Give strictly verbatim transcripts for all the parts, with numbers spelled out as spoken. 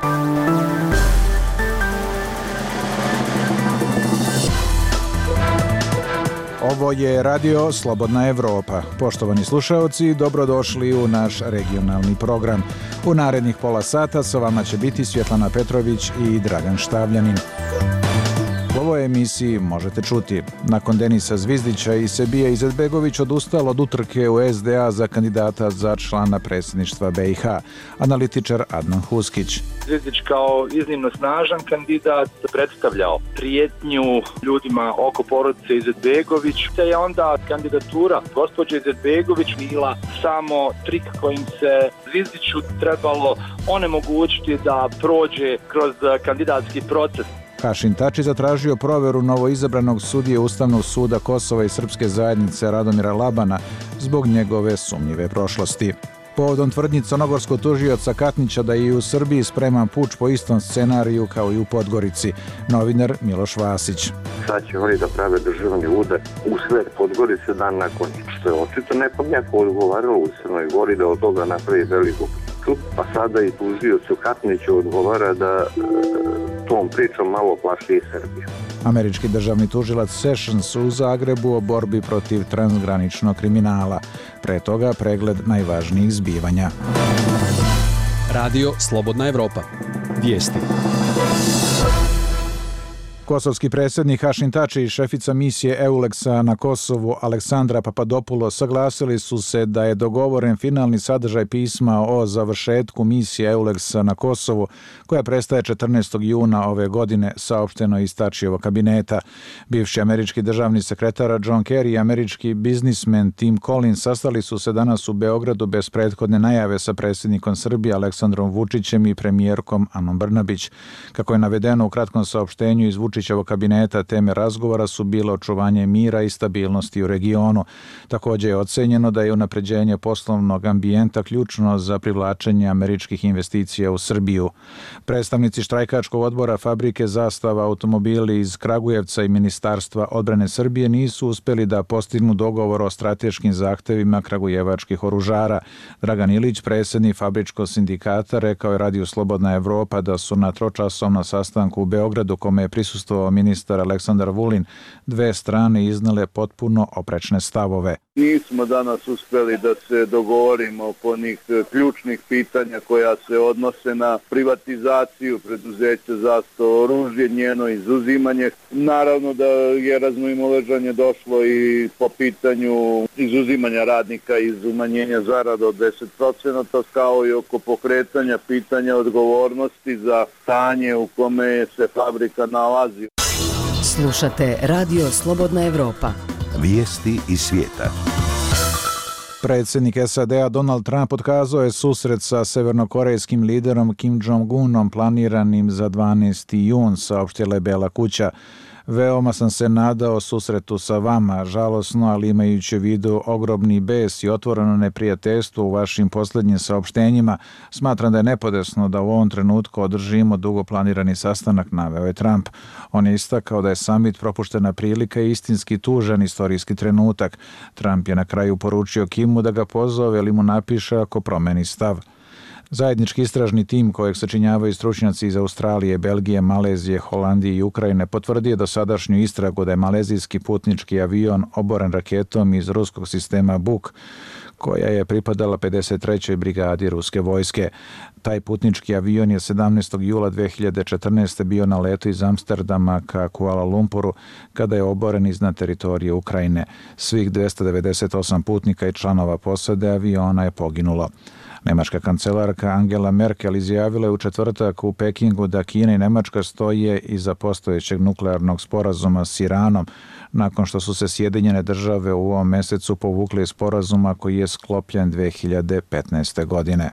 Ovo je Radio Slobodna Evropa. Poštovani slušaoci, dobrodošli u naš regionalni program. U narednih pola sata sa vama će biti Svjetlana Petrović i Dragan Štavljanin. U ovoj emisiji možete čuti: nakon Denisa Zvizdića i Sebija Izetbegović odustalo od utrke u S D A za kandidata za člana predsjedništva B i H, analitičar Adnan Huskić. Zvizdić kao iznimno snažan kandidat predstavljao prijetnju ljudima oko porodice Izetbegović, te je onda kandidatura gospođe Izetbegović bila samo trik kojim se Zvizdiću trebalo onemogućiti da prođe kroz kandidatski proces. Hašim Tači zatražio proveru novoizabranog sudije Ustavnog suda Kosova i Srpske zajednice Radomira Labana zbog njegove sumnjive prošlosti. Povodom tvrdnji crnogorskog tužioca Katnića da je i u Srbiji spreman puč po istom scenariju kao i u Podgorici, novinar Miloš Vasić. Sad će oni da prave državni udar u sred Podgorice dan nakon, što je očito nekom jako odgovaralo u Crnoj Gori da od toga napravi veliku priču, pa sada i tužiocu Katniću odgovara da tom pričom malo plaši i Srbiju. Američki državni tužilac Sessions u Zagrebu o borbi protiv transgraničnog kriminala. Pre toga pregled najvažnijih zbivanja. Radio Slobodna Evropa. Vijesti. Kosovski predsjednik Hašim Tači i šefica misije EULEX-a na Kosovu Aleksandra Papadopoulos saglasili su se da je dogovoren finalni sadržaj pisma o završetku misije EULEX-a na Kosovu, koja prestaje četrnaestog juna ove godine, saopšteno iz Tačijevog kabineta. Bivši američki državni sekretar John Kerry i američki biznismen Tim Collins sastali su se danas u Beogradu bez prethodne najave sa predsjednikom Srbije Aleksandrom Vučićem i premijerkom Anom Brnabić. Kako je navedeno u kratkom saopštenju iz Vučićevog kabineta, teme razgovora su bile očuvanje mira i stabilnosti u regionu. Također je ocenjeno da je unapređenje poslovnog ambijenta ključno za privlačenje američkih investicija u Srbiju. Predstavnici štrajkačkog odbora fabrike Zastava automobili iz Kragujevca i Ministarstva odbrane Srbije nisu uspjeli da postignu dogovor o strateškim zahtevima kragujevačkih oružara. Dragan Ilić, predsjednik fabričkog sindikata, rekao je Radio Slobodna Evropa da su na tročasovnom sastanku u Beogradu, kome je prisustvovao ministar Aleksandar Vulin, dve strane iznale potpuno oprečne stavove. Nismo danas uspjeli da se dogovorimo po onih ključnih pitanja koja se odnose na privatizaciju preduzeća Zastava oružje, njeno izuzimanje. Naravno da je razmimoilaženje došlo i po pitanju izuzimanja radnika iz umanjenja zarada od deset procenata, kao i oko pokretanja pitanja odgovornosti za stanje u kome se fabrika nalazi. Slušate Radio Slobodna Evropa. Vijesti iz svijeta. Predsjednik S A D-a Donald Trump otkazao je susret sa severnokorejskim liderom Kim Jong-unom planiranim za dvanaesti jun, saopštila je Bela kuća. Veoma sam se nadao susretu sa vama, žalosno, ali imajući u vidu ogromni bes i otvoreno neprijateljstvo u vašim posljednjim saopštenjima, smatram da je nepodesno da u ovom trenutku održimo dugo planirani sastanak, naveo je Trump. On je istakao da je samit propuštena prilika i istinski tužan istorijski trenutak. Trump je na kraju poručio Kimu da ga pozove ili mu napiše ako promeni stav. Zajednički istražni tim kojeg sačinjavaju stručnjaci iz Australije, Belgije, Malezije, Holandije i Ukrajine potvrdio dosadašnju istragu da je malezijski putnički avion oboren raketom iz ruskog sistema Buk, koja je pripadala pedeset trećoj brigadi ruske vojske. Taj putnički avion je sedamnaestog jula dve hiljade četrnaeste. bio na letu iz Amsterdama ka Kuala Lumpuru kada je oboren iznad teritorije Ukrajine. Svih dvesta devedeset osam putnika i članova posade aviona je poginulo. Nemačka kancelarka Angela Merkel izjavila je u četvrtak u Pekingu da Kina i Nemačka stoje iza postojećeg nuklearnog sporazuma s Iranom, nakon što su se Sjedinjene države u ovom mjesecu povukli iz sporazuma koji je sklopljen dve hiljade petnaeste. godine.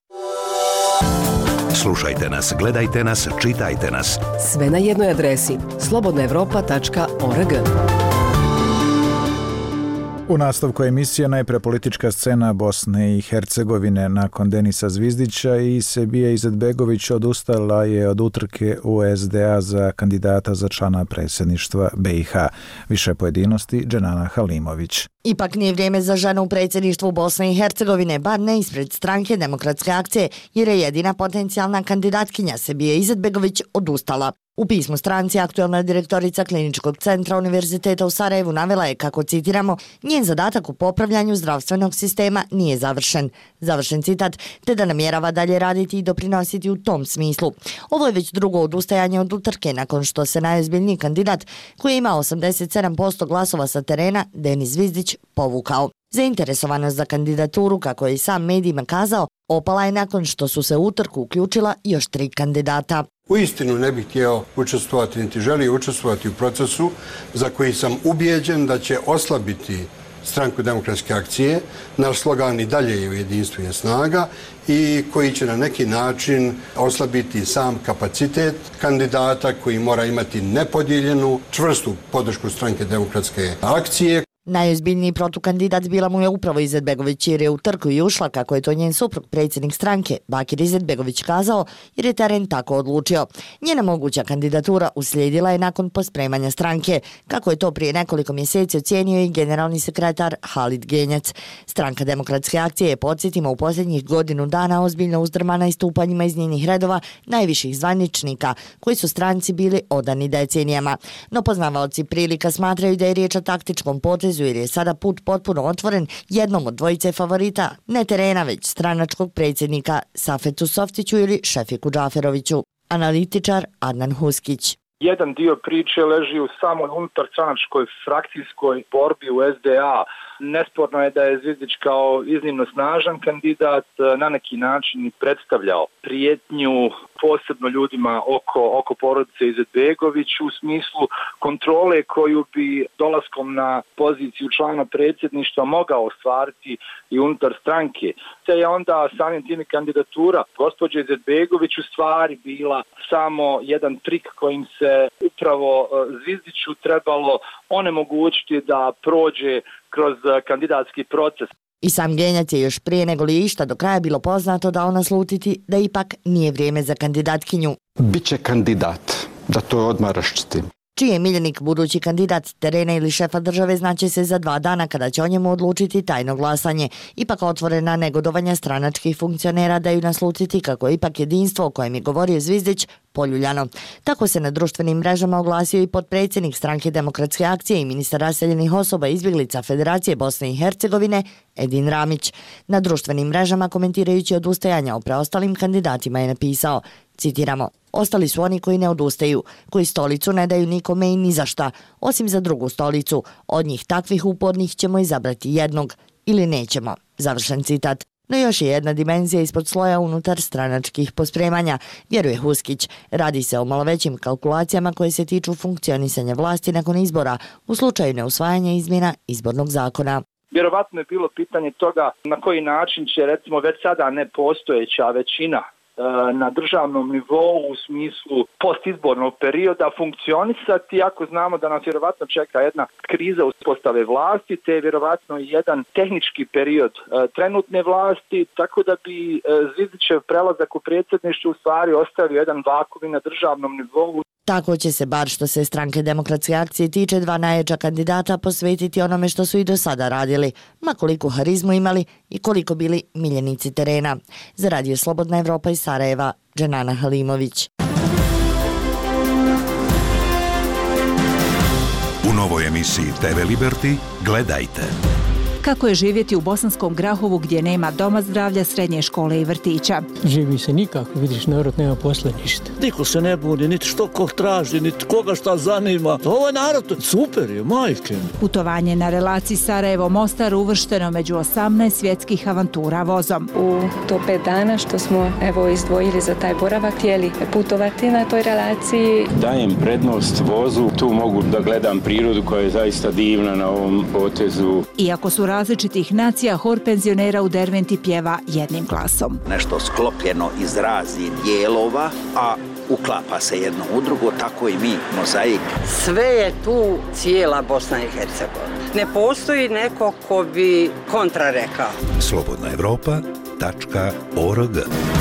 Slušajte nas, gledajte nas, čitajte nas. Sve na jednoj adresi slobodna evropa tačka org. U nastavku emisije najpre politička scena Bosne i Hercegovine. Nakon Denisa Zvizdića i Sebije Izetbegović odustala je od utrke u es de a za kandidata za člana predsjedništva be i ha. Više pojedinosti Dženana Halimović. Ipak nije vrijeme za ženu u predsjedništvu Bosne i Hercegovine, bar ne ispred stranke Demokratske akcije, jer je jedina potencijalna kandidatkinja Sebije Izetbegović odustala. U pismu stranci aktualna direktorica Kliničkog centra Univerziteta u Sarajevu navela je kako, citiramo, njen zadatak u popravljanju zdravstvenog sistema nije završen. Završen citat, te da namjerava dalje raditi i doprinositi u tom smislu. Ovo je već drugo odustajanje od utrke nakon što se najozbiljniji kandidat, koji ima osamdeset sedam posto glasova sa terena, Denis Zvizdić, povukao. Zainteresovanost za kandidaturu, kako je i sam medijima kazao, opala je nakon što su se u utrku uključila još tri kandidata. Uistinu ne bih htio učestvovati, niti želio učestvovati u procesu za koji sam ubijeđen da će oslabiti Stranku Demokratske akcije. Naš slogan i dalje je jedinstvo je snaga i koji će na neki način oslabiti sam kapacitet kandidata koji mora imati nepodijeljenu, čvrstu podršku Stranke Demokratske akcije. Najozbiljniji protukandidat bila mu je upravo Izetbegović, jer je u trku i ušla, kako je to njen suprug, predsjednik stranke, Bakir Izetbegović, kazao, jer je teren tako odlučio. Njena moguća kandidatura uslijedila je nakon pospremanja stranke, kako je to prije nekoliko mjeseci ocijenio i generalni sekretar Halid Genjac. Stranka Demokratske akcije je, podsjetimo, u posljednjih godinu dana ozbiljno uzdrmana istupanjima iz njenih redova najviših zvaničnika, koji su stranci bili odani decenijama. No poznavaoci prilika smatraju da je riječ o taktičkom potezu, jer je sada put potpuno otvoren jednom od dvojice favorita, ne terena već stranačkog predsjednika Safetu Softiću ili Šefiku Džaferoviću. Analitičar Adnan Huskić. Jedan dio priče leži u samoj unutarstranačkoj frakcijskoj borbi u es de a. Nesporno je da je Zvizdić kao iznimno snažan kandidat na neki način predstavljao prijetnju posebno ljudima oko, oko porodice Izetbegović u smislu kontrole koju bi dolaskom na poziciju člana predsjedništva mogao ostvariti i unutar stranke. Te je onda samim tim kandidatura gospođe Izetbegović u stvari bila samo jedan trik kojim se upravo Zvizdiću trebalo onemogućiti da prođe kroz kandidatski proces. I sam Genjac je još prije nego li išta do kraja bilo poznato da ona slutiti da ipak nije vrijeme za kandidatkinju. Biće kandidat, da to odmah raščitim. Čiji je miljenik budući kandidat terena ili šefa države znaće se za dva dana kada će o njemu odlučiti tajno glasanje. Ipak otvorena negodovanja stranačkih funkcionera daju naslutiti kako je ipak jedinstvo o kojem je govorio Zvizdić poljuljano. Tako se na društvenim mrežama oglasio i potpredsjednik Stranke Demokratske akcije i ministar raseljenih osoba izbjeglica Federacije Bosne i Hercegovine Edin Ramić. Na društvenim mrežama komentirajući odustajanja o preostalim kandidatima je napisao, citiramo, ostali su oni koji ne odustaju, koji stolicu ne daju nikome i ni za šta, osim za drugu stolicu. Od njih takvih upornih ćemo izabrati jednog ili nećemo. Završen citat. No još je jedna dimenzija ispod sloja unutar stranačkih pospremanja, vjeruje Huskić. Radi se o malo većim kalkulacijama koje se tiču funkcionisanja vlasti nakon izbora u slučaju neusvajanja izmjena izbornog zakona. Vjerovatno je bilo pitanje toga na koji način će, recimo, već sada nepostojeća većina na državnom nivou u smislu postizbornog perioda funkcionisati, ako znamo da nas vjerovatno čeka jedna kriza uspostave vlasti, te je vjerovatno jedan tehnički period trenutne vlasti, tako da bi Zvizdićev prelazak u predsjedništvo u stvari ostavio jedan vakuum na državnom nivou. Tako će se, bar što se Stranke Demokratske akcije tiče, dva najjača kandidata posvetiti onome što su i do sada radili, ma koliko harizmu imali i koliko bili miljenici terena. Za Radio Slobodna Evropa iz Sarajeva, Dženana Halimović. U novoj emisiji te ve Liberty gledajte. Kako je živjeti u Bosanskom Grahovu gdje nema doma zdravlja, srednje škole i vrtića? Živi se nikako, vidiš, narod nema posla ništa. Niko se ne buni, niti što ko traži, niti koga šta zanima. Ovo je narod, super je, majke. Putovanje na relaciji Sarajevo-Mostar uvršteno među osamnaest svjetskih avantura vozom. U to pet dana što smo evo izdvojili za taj boravak, htjeli putovati na toj relaciji. Dajem prednost vozu, tu mogu da gledam prirodu koja je zaista divna na ovom potezu. Iako su različitih nacija, hor penzionera u Derventi pjeva jednim glasom. Nešto sklopljeno iz raznih dijelova, a uklapa se jedno u drugo, tako i mi, mozaik. Sve je tu cijela Bosna i Hercegovina. Ne postoji neko ko bi kontra rekao. slobodna evropa tačka org.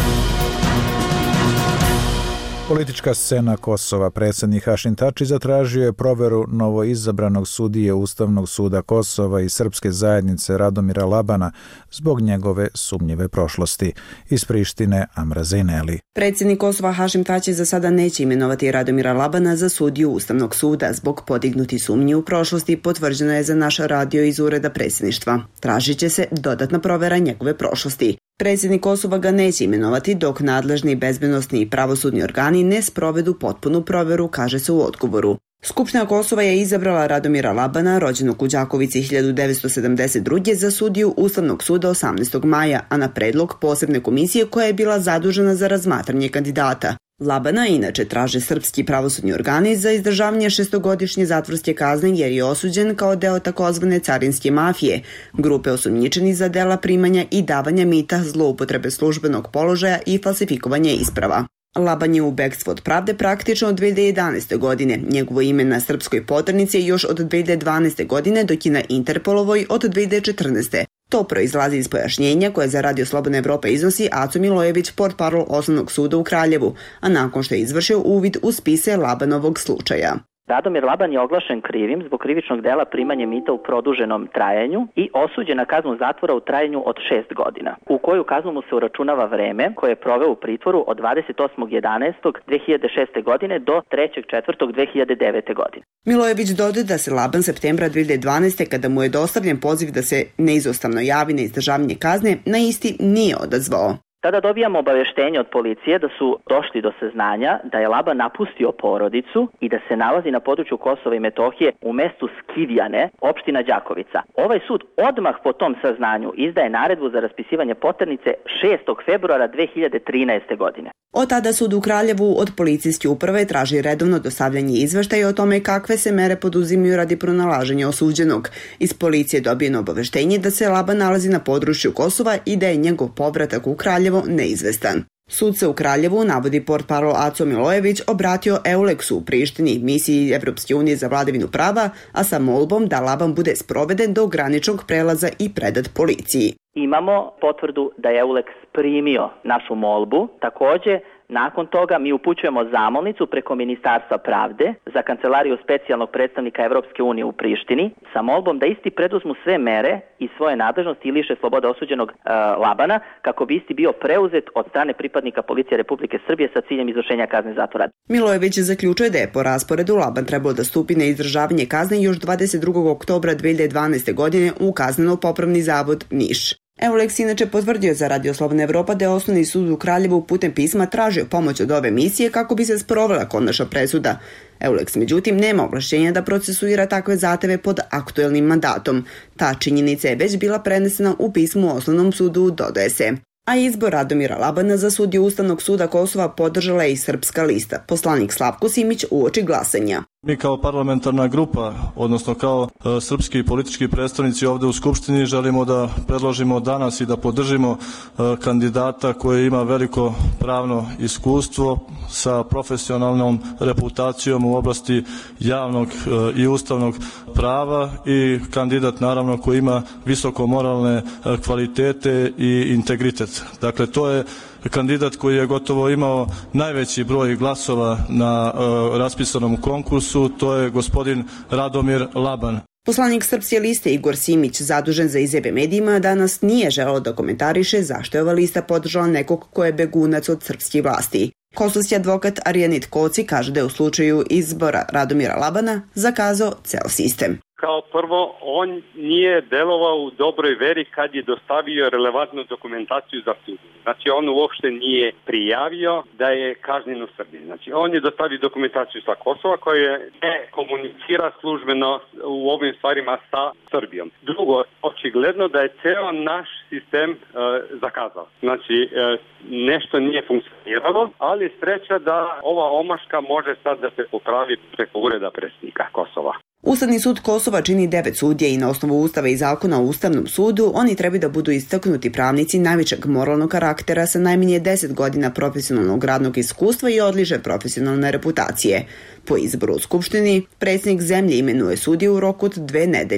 Politička scena Kosova. Predsjednik Hašim Tači zatražio je proveru novoizabranog sudije Ustavnog suda Kosova i srpske zajednice Radomira Labana zbog njegove sumnjive prošlosti. Iz Prištine Amra Zejneli. Predsjednik Kosova Hašim Tači za sada neće imenovati Radomira Labana za sudiju Ustavnog suda. Zbog podignuti sumnji u prošlosti potvrđeno je za naš radio iz ureda predsjedništva. Tražit će se dodatna provera njegove prošlosti. Predsjednik Kosova ga neće imenovati dok nadležni bezbednosni i pravosudni organi ne sprovedu potpunu proveru, kaže se u odgovoru. Skupština Kosova je izabrala Radomira Labana, rođenog u Đakovici hiljadu devetsto sedamdeset druge za sudiju Ustavnog suda osamnaestog maja, a na predlog posebne komisije koja je bila zadužena za razmatranje kandidata. Labana inače traže srpski pravosudni organi za izdržavanje šestogodišnje zatvorske kazne jer je osuđen kao deo takozvane carinske mafije, grupe osumnjičeni za dela primanja i davanja mita, zloupotrebe službenog položaja i falsifikovanje isprava. Laban je u bekstvu od pravde praktično od dve hiljade jedanaeste. godine. Njegovo ime na srpskoj poternici je još od dve hiljade dvanaeste. godine, dok je na Interpolovoj od dve hiljade četrnaeste. To proizlazi iz pojašnjenja koje za Radio Slobodna Evropa iznosi Aco Milojević, portparol Osnovnog suda u Kraljevu, a nakon što je izvršio uvid u spise Labanovog slučaja. Radomir Laban je oglašen krivim zbog krivičnog dela primanje mita u produženom trajanju i osuđen na kaznu zatvora u trajanju od šest godina, u koju kaznu mu se uračunava vreme koje je proveo u pritvoru od dvadeset osmog jedanaestog dve hiljade šeste. godine do trećeg četvrtog dve hiljade devete. godine. Milojević dodaje da se Laban septembra dve hiljade dvanaeste. kada mu je dostavljen poziv da se neizostavno javi na izdržavanje kazne, na isti nije odazvao. Tada dobijamo obaveštenje od policije da su došli do saznanja da je Laban napustio porodicu i da se nalazi na području Kosova i Metohije u mestu Skivjane, opština Đakovica. Ovaj sud odmah po tom saznanju izdaje naredbu za raspisivanje poternice šestog februara dve hiljade trinaeste. godine. Od tada sud u Kraljevu od policijske uprave traži redovno dostavljanje izveštaja o tome kakve se mere poduzimaju radi pronalaženja osuđenog. Iz policije dobijeno obaveštenje da se Laban nalazi na području Kosova i da je njegov povratak u Kraljevo neizvestan. Sud se u Kraljevu, navodi portparol Aco Milojević, obratio Euleksu u Prištini, misiji Evropske unije za vladavinu prava, a sa molbom da Laban bude sproveden do graničnog prelaza i predat policiji. Imamo potvrdu da je Euleks primio našu molbu. Također, nakon toga mi upućujemo zamolnicu preko Ministarstva pravde za kancelariju specijalnog predstavnika Evropske unije u Prištini sa molbom da isti preduzmu sve mere i svoje nadležnosti i liše slobode osuđenog e, Labana kako bi isti bio preuzet od strane pripadnika Policije Republike Srbije sa ciljem izvršenja kazne zatvora. Milojević zaključuje da je po rasporedu Laban trebao da stupi na izdržavanje kazne još dvadeset drugog oktobra dve hiljade dvanaeste. godine u Kazneno-popravni zavod Niš. Euleks inače potvrdio za Radio Slobodna Evropa da je Osnovni sud u Kraljevu putem pisma tražio pomoć od ove misije kako bi se sprovela konačna presuda. Euleks međutim nema ovlašćenja da procesuira takve zahteve pod aktuelnim mandatom. Ta činjenica je već bila prenesena u pismu Osnovnom sudu, dodaje se. A izbor Radomira Labana za sudiju Ustavnog suda Kosova podržala je i Srpska lista. Poslanik Slavko Simić uoči glasanja. Mi kao parlamentarna grupa, odnosno kao e, srpski politički predstavnici ovde u Skupštini, želimo da predložimo danas i da podržimo e, kandidata koji ima veliko pravno iskustvo sa profesionalnom reputacijom u oblasti javnog e, i ustavnog prava i kandidat naravno koji ima visoko moralne e, kvalitete i integritet. Dakle, to je kandidat koji je gotovo imao najveći broj glasova na e, raspisanom konkursu, to je gospodin Radomir Laban. Poslanik Srpske liste Igor Simić, zadužen za izjave medijima, danas nije želeo da komentariše zašto je ova lista podržala nekog ko je begunac od srpskih vlasti. Kosovski advokat Arjanit Koci kaže da je u slučaju izbora Radomira Labana zakazao ceo sistem. Kao prvo, on nije delovao u dobroj veri kad je dostavio relevantnu dokumentaciju za sud. Znači, on uopšte nije prijavio da je kažnjen u Srbiji. Znači, on je dostavio dokumentaciju sa Kosova koja ne komunicira službeno u ovim stvarima sa Srbijom. Drugo, očigledno da je ceo naš sistem e, zakazao. Znači, e, nešto nije funkcioniralo, ali sreća da ova omaška može sad da se popravi preko ureda predsjednika Kosova. Ustavni sud Kosova čini devet sudija i na osnovu Ustava i zakona o Ustavnom sudu oni treba da budu istaknuti pravnici najvećeg moralnog karaktera sa najmanje deset godina profesionalnog radnog iskustva i odlične profesionalne reputacije. Po izboru u Skupštini, predsjednik zemlje imenuje sudije u roku od dve nedelje.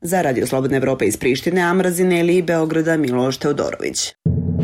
Za Radio Slobodna Evropa iz Prištine, Amrazine ili Beograda, Miloš Teodorović.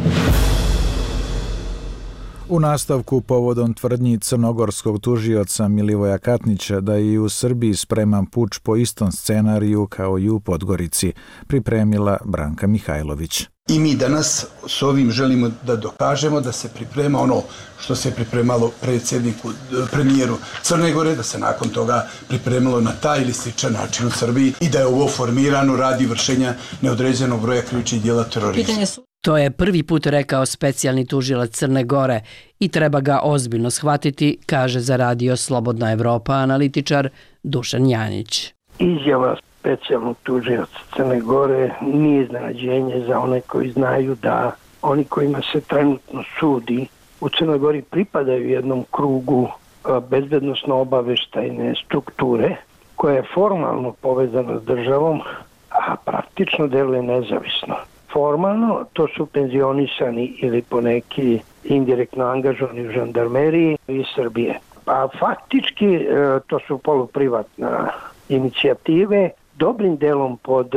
U nastavku povodom tvrdnji crnogorskog tužioca Milivoja Katnića da je i u Srbiji spreman puč po istom scenariju kao i u Podgorici, pripremila Branka Mihajlović. I mi danas s ovim želimo da dokažemo da se priprema ono što se pripremalo predsjedniku, premijeru Crne Gore, da se nakon toga pripremilo na taj ili sličan način u Srbiji i da je ovo formirano radi vršenja neodređenog broja krivičnih djela terorizma. To je prvi put rekao specijalni tužilac Crne Gore i treba ga ozbiljno shvatiti, kaže za Radio Slobodna Evropa analitičar Dušan Janjić. Izjava specijalnog tužioca Crne Gore nije iznenađenje za one koji znaju da oni kojima se trenutno sudi u Crnoj Gori pripadaju jednom krugu bezbednosno-obaveštajne strukture koja je formalno povezana s državom, a praktično deluje nezavisno. Formalno to su penzionisani ili poneki indirektno angažovani u žandarmeriji iz Srbije. A faktički to su poluprivatna inicijative, dobrim delom pod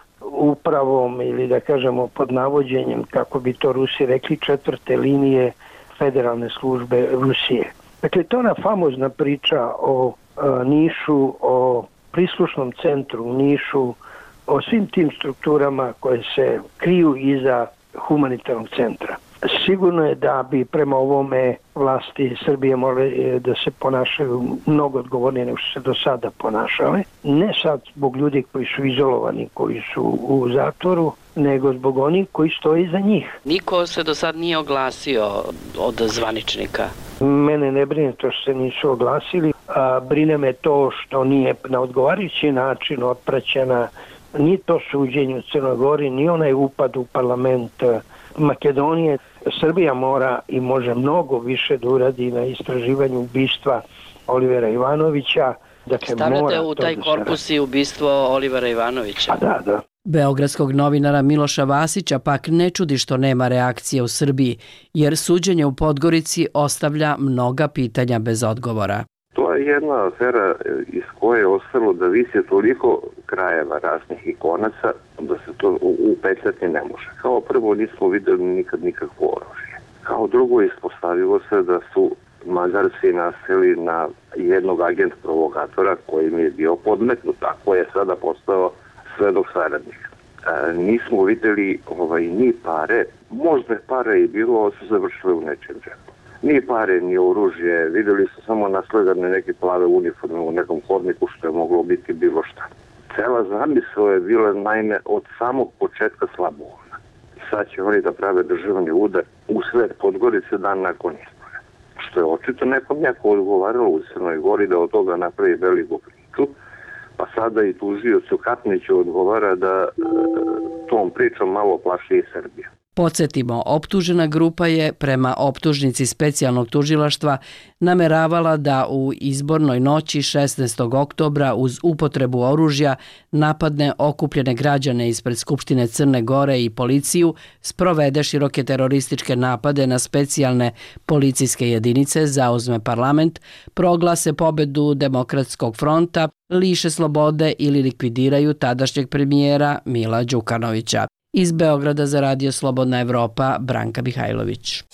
upravom ili da kažemo pod navođenjem, kako bi to Rusi rekli, četvrte linije federalne službe Rusije. Dakle, to je ona famozna priča o e, Nišu, o prislušnom centru u Nišu, o svim tim strukturama koje se kriju iza humanitarnog centra. Sigurno je da bi prema ovome vlasti Srbije morali da se ponašaju mnogo odgovornije nego što se do sada ponašale. Ne sad zbog ljudi koji su izolovani, koji su u zatvoru, nego zbog onih koji stoji iza njih. Niko se do sad nije oglasio od zvaničnika. Mene ne brine to što se nisu oglasili, a brine me to što nije na odgovarajući način otpraćena ni to suđenje u Crnoj Gori, ni onaj upad u parlament Makedonije. Srbija mora i može mnogo više da uradi na istraživanju ubistva Olivera Ivanovića. Dakle, stavljate u taj korpus i ubistvo Olivera Ivanovića? A da, da. Beogradskog novinara Miloša Vasića pak ne čudi što nema reakcije u Srbiji, jer suđenje u Podgorici ostavlja mnoga pitanja bez odgovora. To je jedna afera iz koje je ostalo da visi toliko krajeva raznih ikonaca da se to upetljati ne može. Kao prvo nismo vidjeli nikad nikakvo oružje. Kao drugo ispostavilo se da su Mađarci naseli na jednog agent provokatora koji mi je bio podmetnut, a koji je sada postao svedok saradnik. E, nismo vidjeli ovaj, ni pare, možda je pare i bilo, ali su završile u nečem džepu. Ni pare, ni oružje, vidjeli su samo nasledane neke plave uniforme u nekom hodniku što je moglo biti bilo šta. Cela zamisao je bila naime od samog početka slaboumna. Sad će oni da prave državni udar u sred Podgorice dan nakon izbora. Što je očito nekom jako odgovaralo u Crnoj Gori da od toga napravi veliku priču, pa sada i tužiocu Katniću odgovara da e, tom pričom malo plaši i Srbija. Podsjetimo, optužena grupa je prema optužnici specijalnog tužilaštva nameravala da u izbornoj noći šesnaestog oktobra uz upotrebu oružja napadne okupljene građane ispred Skupštine Crne Gore i policiju, sprovede široke terorističke napade na specijalne policijske jedinice, zauzme parlament, proglase pobedu Demokratskog fronta, liše slobode ili likvidiraju tadašnjeg premijera Mila Đukanovića. Iz Beograda za Radio Slobodna Evropa, Branka Mihajlović.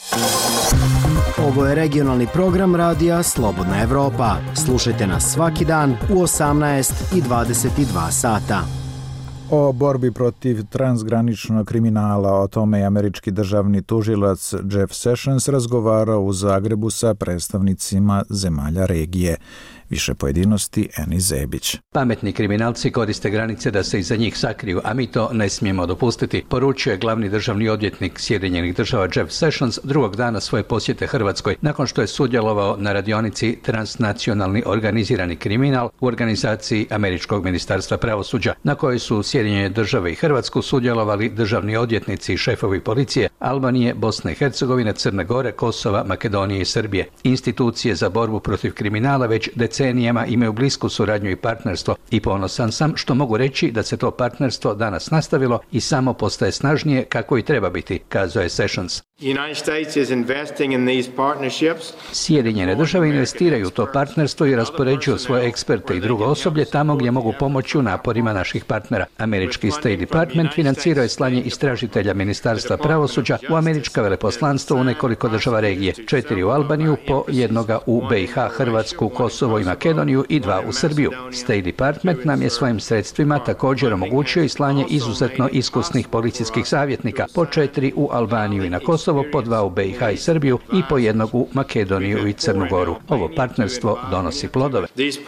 Ovo je regionalni program Radija Slobodna Evropa. Slušajte nas svaki dan u osamnaest i dvadeset dva sata. O borbi protiv transgraničnog kriminala, o tome je američki državni tužilac Jeff Sessions razgovarao u Zagrebu sa predstavnicima zemalja regije. Više pojedinosti Eni Zebić. Pametni kriminalci koriste granice da se iza njih sakriju, a mi to ne smijemo dopustiti, poručuje glavni državni odvjetnik Sjedinjenih država Jeff Sessions drugog dana svoje posjete Hrvatskoj, nakon što je sudjelovao na radionici Transnacionalni organizirani kriminal u organizaciji Američkog ministarstva pravosuđa, na kojoj su Sjedinjene države i Hrvatsku sudjelovali državni odvjetnici i šefovi policije Albanije, Bosne i Hercegovine, Crne Gore, Kosova, Makedonije i Srbije. Institucije za borbu protiv kriminala već decenijama imaju blisku suradnju i partnerstvo i ponosan sam što mogu reći da se to partnerstvo danas nastavilo i samo postaje snažnije kako i treba biti, kazao je Sessions. Sjedinjene države investiraju u to partnerstvo i raspoređuju svoje eksperte i drugo osoblje tamo gdje mogu pomoći u naporima naših partnera. Američki State Department financirao je slanje istražitelja Ministarstva pravosuđa u američka veleposlanstva u nekoliko država regije, četiri u Albaniju, po jednoga u B i H, Hrvatsku, Kosovo i Makedoniju i dva u Srbiju. State Department nam je svojim sredstvima također omogućio i slanje izuzetno iskusnih policijskih savjetnika, po četiri u Albaniju i na Kosovo, po dva u B i H i Srbiju i po jednog u Makedoniju i Crnu Goru. Ovo partnerstvo donosi plodove.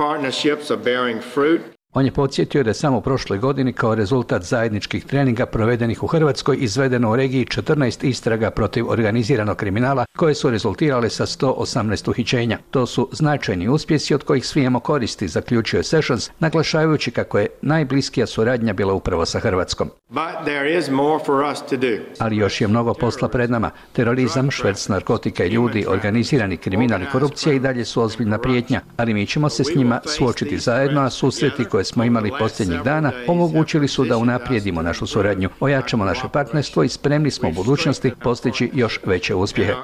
On je podsjetio da je samo u prošloj godini kao rezultat zajedničkih treninga provedenih u Hrvatskoj izvedeno u regiji četrnaest istraga protiv organiziranog kriminala koje su rezultirale sa sto osamnaest uhićenja. To su značajni uspjesi od kojih svi imamo koristi, zaključio je Sessions, naglašavajući kako je najbliskija suradnja bila upravo sa Hrvatskom. Ali još je mnogo posla pred nama. Terorizam, šverc narkotika i ljudi, organizirani kriminal i korupcija i dalje su ozbiljna prijetnja, ali mi ćemo se s njima suočiti zajedno, a susreti koje smo imali posljednjih dana omogućili su da unaprijedimo našu suradnju, ojačamo naše partnerstvo i spremni smo u budućnosti postići još veće uspjehe.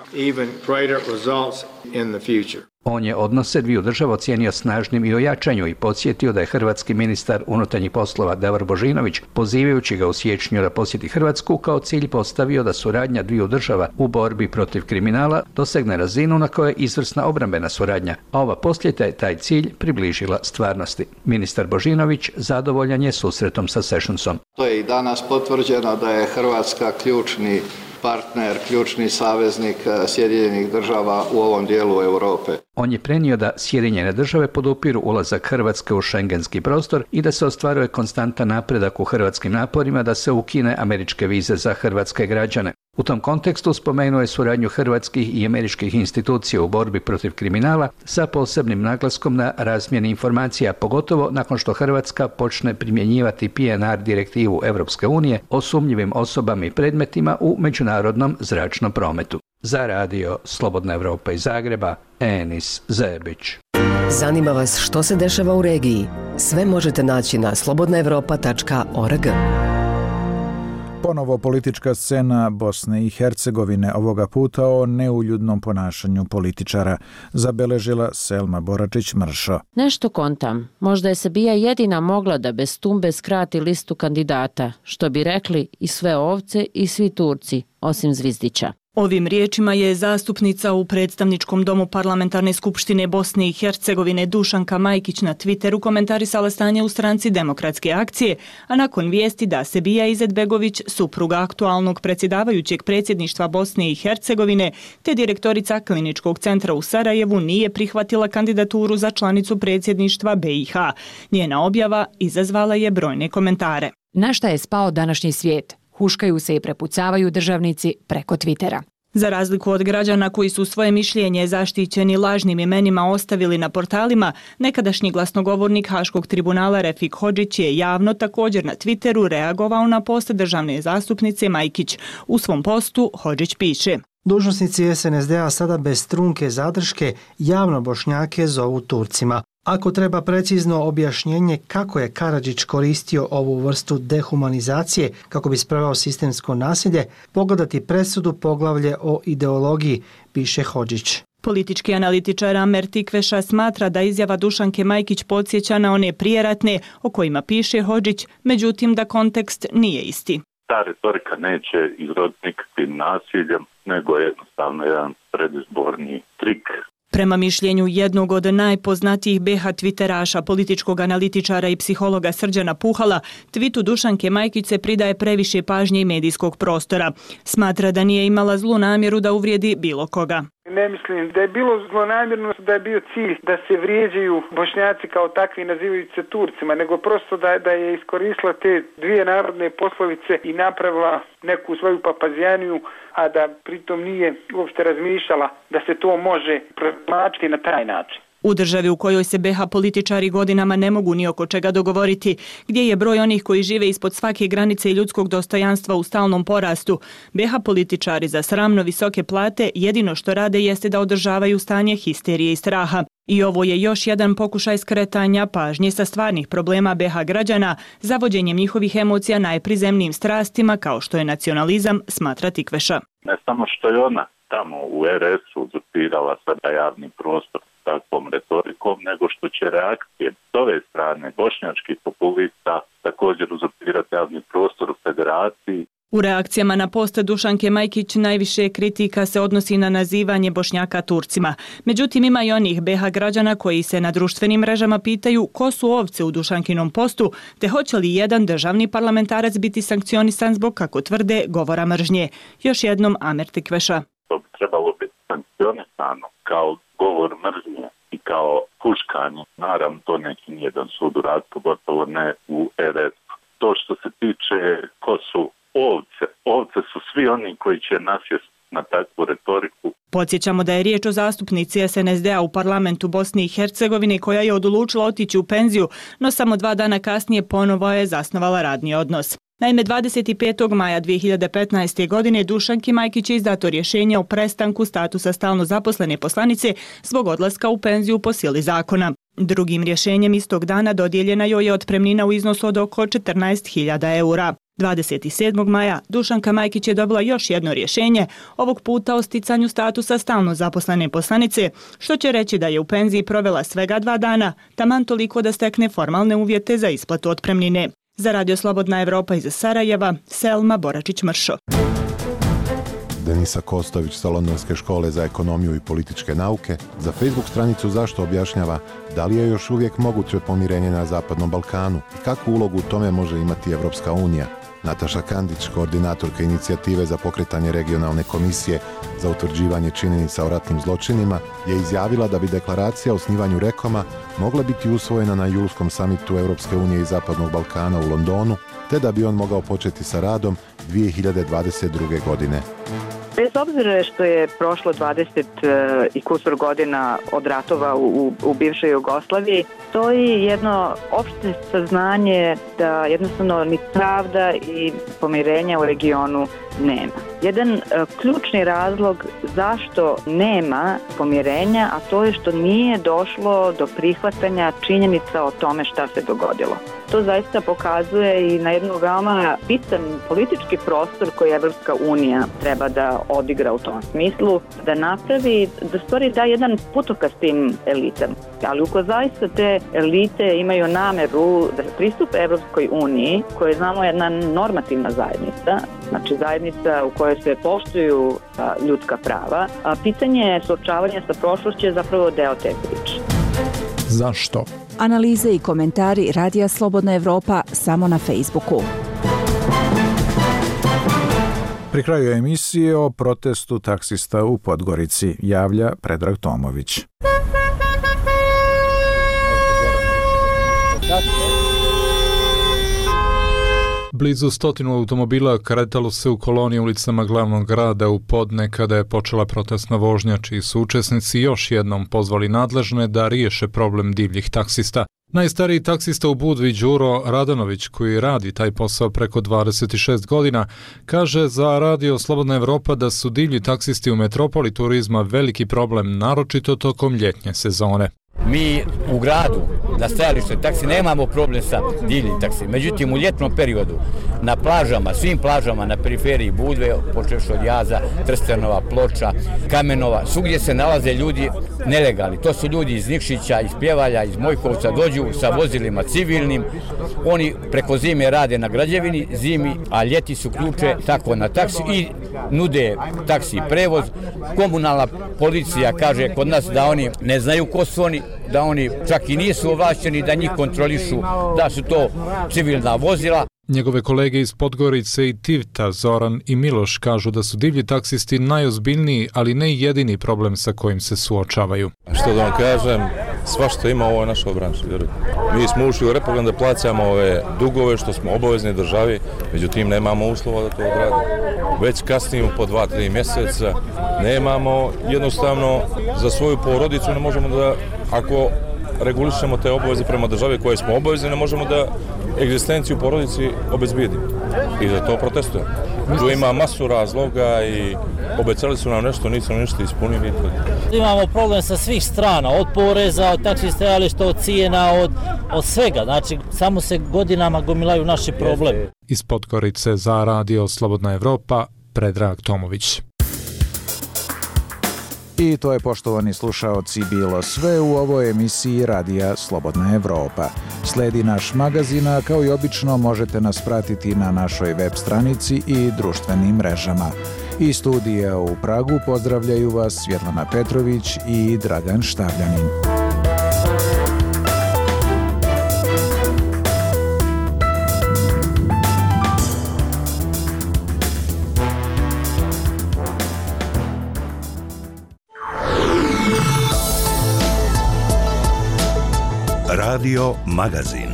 On je odnose dviju država ocijenio snažnim i ojačanju i podsjetio da je hrvatski ministar unutarnjih poslova Davor Božinović, pozivajući ga u siječnju da posjeti Hrvatsku, kao cilj postavio da suradnja dviju država u borbi protiv kriminala dosegne razinu na kojoj je izvrsna obrambena suradnja, a ova posjeta je taj cilj približila stvarnosti. Ministar Božinović zadovoljan je susretom sa Sessionsom. To je i danas potvrđeno da je Hrvatska ključni partner, ključni saveznik Sjedinjenih država u ovom dijelu Europe. On je prenio da Sjedinjene države podupiru ulazak Hrvatske u šengenski prostor i da se ostvaruje konstantan napredak u hrvatskim naporima da se ukine američke vize za hrvatske građane. U tom kontekstu spomenuo je suradnju hrvatskih i američkih institucija u borbi protiv kriminala sa posebnim naglaskom na razmjeni informacija, pogotovo nakon što Hrvatska počne primjenjivati P N R direktivu Europske unije o sumnjivim osobama i predmetima u međunarodnom zračnom prometu. Za radio Slobodna Evropa iz Zagreba, Enis Zebić. Zanima vas što se dešava u regiji? Sve možete naći na slobodna evropa tačka org. Ponovo politička scena Bosne i Hercegovine, ovoga puta o neuljudnom ponašanju političara, zabeležila Selma Boračić-Mršo. Nešto kontam. Možda je Srbija jedina mogla da bez tumbe skrati listu kandidata, što bi rekli i sve ovce i svi Turci, osim Zvizdića. Ovim riječima je zastupnica u predstavničkom domu Parlamentarne skupštine Bosne i Hercegovine Dušanka Majkić na Twitteru komentarisala stanje u stranci Demokratske akcije, a nakon vijesti da Sebija Izetbegović, supruga aktualnog predsjedavajućeg predsjedništva Bosne i Hercegovine, te direktorica Kliničkog centra u Sarajevu nije prihvatila kandidaturu za članicu predsjedništva B i H. Njena objava izazvala je brojne komentare. Na šta je spao današnji svijet? Huškaju se i prepucavaju državnici preko Twittera. Za razliku od građana koji su svoje mišljenje zaštićeni lažnim imenima ostavili na portalima, nekadašnji glasnogovornik Haškog tribunala Refik Hodžić je javno također na Twitteru reagovao na post državne zastupnice Majkić. U svom postu Hodžić piše: Dužnosnici S N S D-a sada bez trunke zadrške javno Bošnjake zovu Turcima. Ako treba precizno objašnjenje kako je Karadžić koristio ovu vrstu dehumanizacije kako bi sproveo sistemsko nasilje, pogledati presudu poglavlje o ideologiji, piše Hodžić. Politički analitičar Amer Tikveša smatra da izjava Dušanke Majkić podsjeća na one prijeratne o kojima piše Hodžić, međutim da kontekst nije isti. Ta retorika neće izroditi nikakvim nasiljem, nego je jednostavno jedan predizborni trik. Prema mišljenju jednog od najpoznatijih B H twitteraša, političkog analitičara i psihologa Srđana Puhala, twitu Dušanke Majkić se pridaje previše pažnje i medijskog prostora. Smatra da nije imala zlu namjeru da uvrijedi bilo koga. Ne mislim da je bilo zlonamjerno, da je bio cilj da se vrijeđaju Bošnjaci kao takvi nazivajući se Turcima, nego prosto da, da je iskoristila te dvije narodne poslovice i napravila neku svoju papazijaniju, a da pritom nije uopšte razmišljala da se to može protumačiti na taj način. U državi u kojoj se B H političari godinama ne mogu ni oko čega dogovoriti, gdje je broj onih koji žive ispod svake granice i ljudskog dostojanstva u stalnom porastu, B H političari za sramno visoke plate jedino što rade jeste da održavaju stanje histerije i straha. I ovo je još jedan pokušaj skretanja pažnje sa stvarnih problema B H građana, zavođenjem njihovih emocija najprizemnijim strastima kao što je nacionalizam, smatra Tikveša. Ne samo što je ona tamo u er es-u uzurpirala sada javni prostor takvom retorikom, nego što će reakcije s ove strane bošnjačkih populista također uzurpirati javni prostor u federaciji. U reakcijama na post Dušanke Majkić najviše kritika se odnosi na nazivanje Bošnjaka Turcima. Međutim, ima i onih be ha građana koji se na društvenim mrežama pitaju ko su ovce u Dušankinom postu, te hoće li jedan državni parlamentarac biti sankcionisan zbog, kako tvrde, govora mržnje. Još jednom Amer Tikveša. To bi trebalo biti sankcionisano kao govor mržnje i kao huškanje. Naravno, to neki nijedan sud uradi, pogotovo ne u er es-u. To što se tiče ko su ovce, ovce su svi oni koji će nasjesti na takvu retoriku. Podsjećamo da je riječ o zastupnici es en es de a u parlamentu Bosne i Hercegovine koja je odlučila otići u penziju, no samo dva dana kasnije ponovo je zasnovala radni odnos. Naime, dvadeset petog maja dvije hiljade petnaeste. godine Dušanki Majkić je izdato rješenje o prestanku statusa stalno zaposlene poslanice zbog odlaska u penziju po sili zakona. Drugim rješenjem istog dana dodijeljena joj je otpremnina u iznosu od oko četrnaest hiljada eura. dvadeset sedmog maja Dušanka Majkić je dobila još jedno rješenje, ovog puta o sticanju statusa stalno zaposlene poslanice, što će reći da je u penziji provela svega dva dana, taman toliko da stekne formalne uvjete za isplatu otpremnine. Za Radio Slobodna Evropa iz Sarajeva, Selma Boračić-Mršo. Denisa Kostović sa Londonske škole za ekonomiju i političke nauke za Facebook stranicu Zašto objašnjava da li je još uvijek moguće pomirenje na Zapadnom Balkanu i kakvu ulogu u tome može imati Evropska unija. Nataša Kandić, koordinatorka inicijative za pokretanje regionalne komisije za utvrđivanje činjenica o ratnim zločinima, je izjavila da bi deklaracija o osnivanju Rekoma mogla biti usvojena na julskom samitu Evropske unije i Zapadnog Balkana u Londonu, te da bi on mogao početi sa radom dvije hiljade dvadeset druge. godine. Bez obzira što je prošlo dvadeset i kusur godina od ratova u, u bivšoj Jugoslaviji, stoji jedno opšte saznanje da jednostavno ni pravda i pomirenja u regionu nema. Jedan uh, ključni razlog zašto nema pomirenja, a to je što nije došlo do prihvatanja činjenica o tome šta se dogodilo. To zaista pokazuje i na jednu veoma bitan politički prostor koji Evropska unija treba da odigra u tom smislu, da napravi, da stvori da jedan putokaz tim elitama. Ali uko zaista te elite imaju nameru da pristupe Evropskoj uniji, koja je, znamo, jedna normativna zajednica, znači zajednica u kojoj se poštuju a, ljudska prava, a pitanje suočavanja sa prošlošću je zapravo deo te priče. Zašto? Analize i komentari Radija Slobodna Evropa samo na Facebooku. Pri kraju emisije o protestu taksista u Podgorici javlja Predrag Tomović. Blizu stotinu automobila kretalo se u koloni ulicama glavnog grada u podne kada je počela protestna vožnja, čiji su učesnici još jednom pozvali nadležne da riješe problem divljih taksista. Najstariji taksista u Budvi, Đuro Radanović, koji radi taj posao preko dvadeset šest godina, kaže za Radio Slobodna Evropa da su divlji taksisti u metropoli turizma veliki problem, naročito tokom ljetnje sezone. Mi u gradu, na stajalište taksi, nemamo problem sa divljim taksi. Međutim, u ljetnom periodu, na plažama, svim plažama na periferiji Budve, počevši od Jaza, Trstenova, Ploča, Kamenova, svugdje se nalaze ljudi nelegalni. To su ljudi iz Nikšića, iz Pljevalja, iz Mojkovca, dođu sa vozilima civilnim. Oni preko zime rade na građevini, zimi, a ljeti su ključe tako na taksi i nude taksi prevoz. Komunalna policija kaže kod nas da oni ne znaju ko su oni, da oni čak i nisu ovlašćeni da njih kontrolišu, da su to civilna vozila. Njegove kolege iz Podgorice i Tivta, Zoran i Miloš, kažu da su divlji taksisti najozbiljniji, ali ne jedini problem sa kojim se suočavaju. Što da vam kažem, svašta ima u ovoj našoj branši. Mi smo ušli u reprogram da plaćamo ove dugove što smo obavezni državi, međutim nemamo uslova da to odradimo. Već kasnimo po dva, tri mjeseca, nemamo jednostavno za svoju porodicu, ne možemo da, ako regulišemo te obaveze prema državi koje smo obavezni, ne možemo da egzistenciju porodici obezbijedimo. I za to protestujemo. Tu ima masu razloga i obećali su nam nešto, nisu ništa ispunili. Imamo problem sa svih strana, od poreza, od taksi stajališta, od cijena, od, od svega. Znači, samo se godinama gomilaju naši problemi. Iz Podgorice za Radio Slobodna Evropa, Predrag Tomović. I to je, poštovani slušaoci, bilo sve u ovoj emisiji Radija Slobodna Evropa. Sledi naš magazin, a kao i obično možete nas pratiti na našoj web stranici i društvenim mrežama. Iz studija u Pragu pozdravljaju vas Svjetlana Petrović i Dragan Štavljanin. Radio Magazin.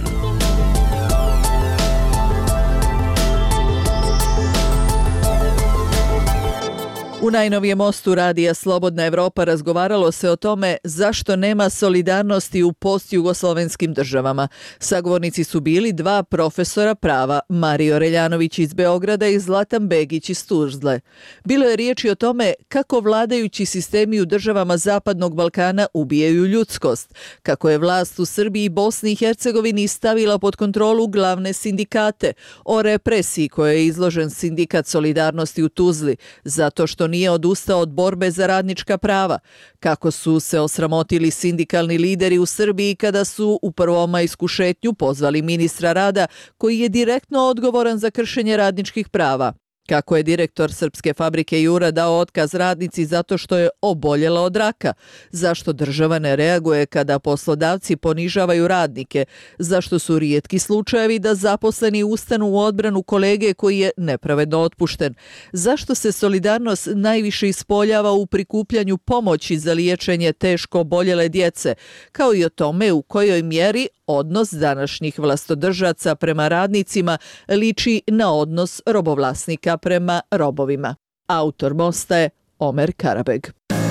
U najnovijem mostu Radija Slobodna Evropa razgovaralo se o tome zašto nema solidarnosti u postjugoslovenskim državama. Sagovornici su bili dva profesora prava, Mario Reljanović iz Beograda i Zlatan Begić iz Tuzle. Bilo je riječi o tome kako vladajući sistemi u državama Zapadnog Balkana ubijaju ljudskost, kako je vlast u Srbiji i Bosni i Hercegovini stavila pod kontrolu glavne sindikate, o represiji koje je izložen sindikat Solidarnosti u Tuzli, zato što nije odustao od borbe za radnička prava, kako su se osramotili sindikalni lideri u Srbiji kada su u prvomajsku šetnju pozvali ministra rada koji je direktno odgovoran za kršenje radničkih prava, kako je direktor srpske fabrike Jura dao otkaz radnici zato što je oboljela od raka, zašto država ne reaguje kada poslodavci ponižavaju radnike, zašto su rijetki slučajevi da zaposleni ustanu u odbranu kolege koji je nepravedno otpušten, zašto se solidarnost najviše ispoljava u prikupljanju pomoći za liječenje teško oboljele djece, kao i o tome u kojoj mjeri odnos današnjih vlastodržaca prema radnicima liči na odnos robovlasnika prema robovima. Autor mosta je Omer Karabeg.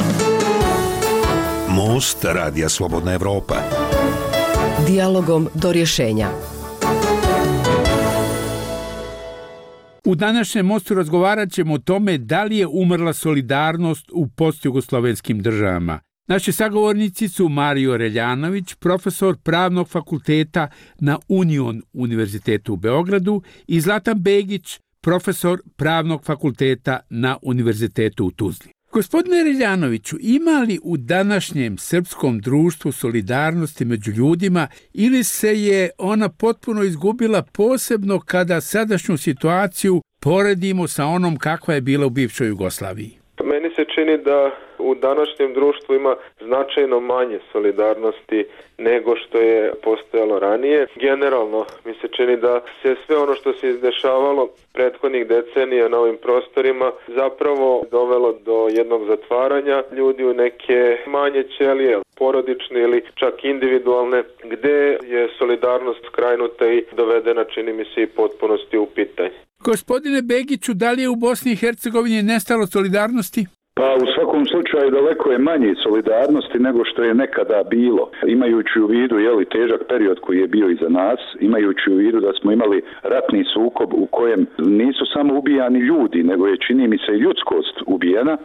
Most Radija Slobodna Evropa. Dijalogom do rješenja. U današnjem mostu razgovarat ćemo o tome da li je umrla solidarnost u postjugoslovenskim državama. Naši sagovornici su Mario Reljanović, profesor Pravnog fakulteta na Union univerzitetu u Beogradu, i Zlatan Begić, profesor Pravnog fakulteta na Univerzitetu u Tuzli. Gospodine Reljanoviću, ima li u današnjem srpskom društvu solidarnosti među ljudima ili se je ona potpuno izgubila, posebno kada sadašnju situaciju poredimo sa onom kakva je bila u bivšoj Jugoslaviji? Meni se čini da u današnjem društvu ima značajno manje solidarnosti nego što je postojalo ranije. Generalno mi se čini da se sve ono što se izdešavalo prethodnih decenija na ovim prostorima zapravo dovelo do jednog zatvaranja ljudi u neke manje ćelije, porodične ili čak individualne, gde je solidarnost skrajnuta i dovedena, čini mi se, i potpunosti u pitanje. Gospodine Begiću, da li je u Bosni i Hercegovini nestalo solidarnosti? Pa u svakom slučaju daleko je manje solidarnosti nego što je nekada bilo. Imajući u vidu je li težak period koji je bio iza nas, imajući u vidu da smo imali ratni sukob u kojem nisu samo ubijani ljudi, nego je, čini mi se, ljudskost ubijena,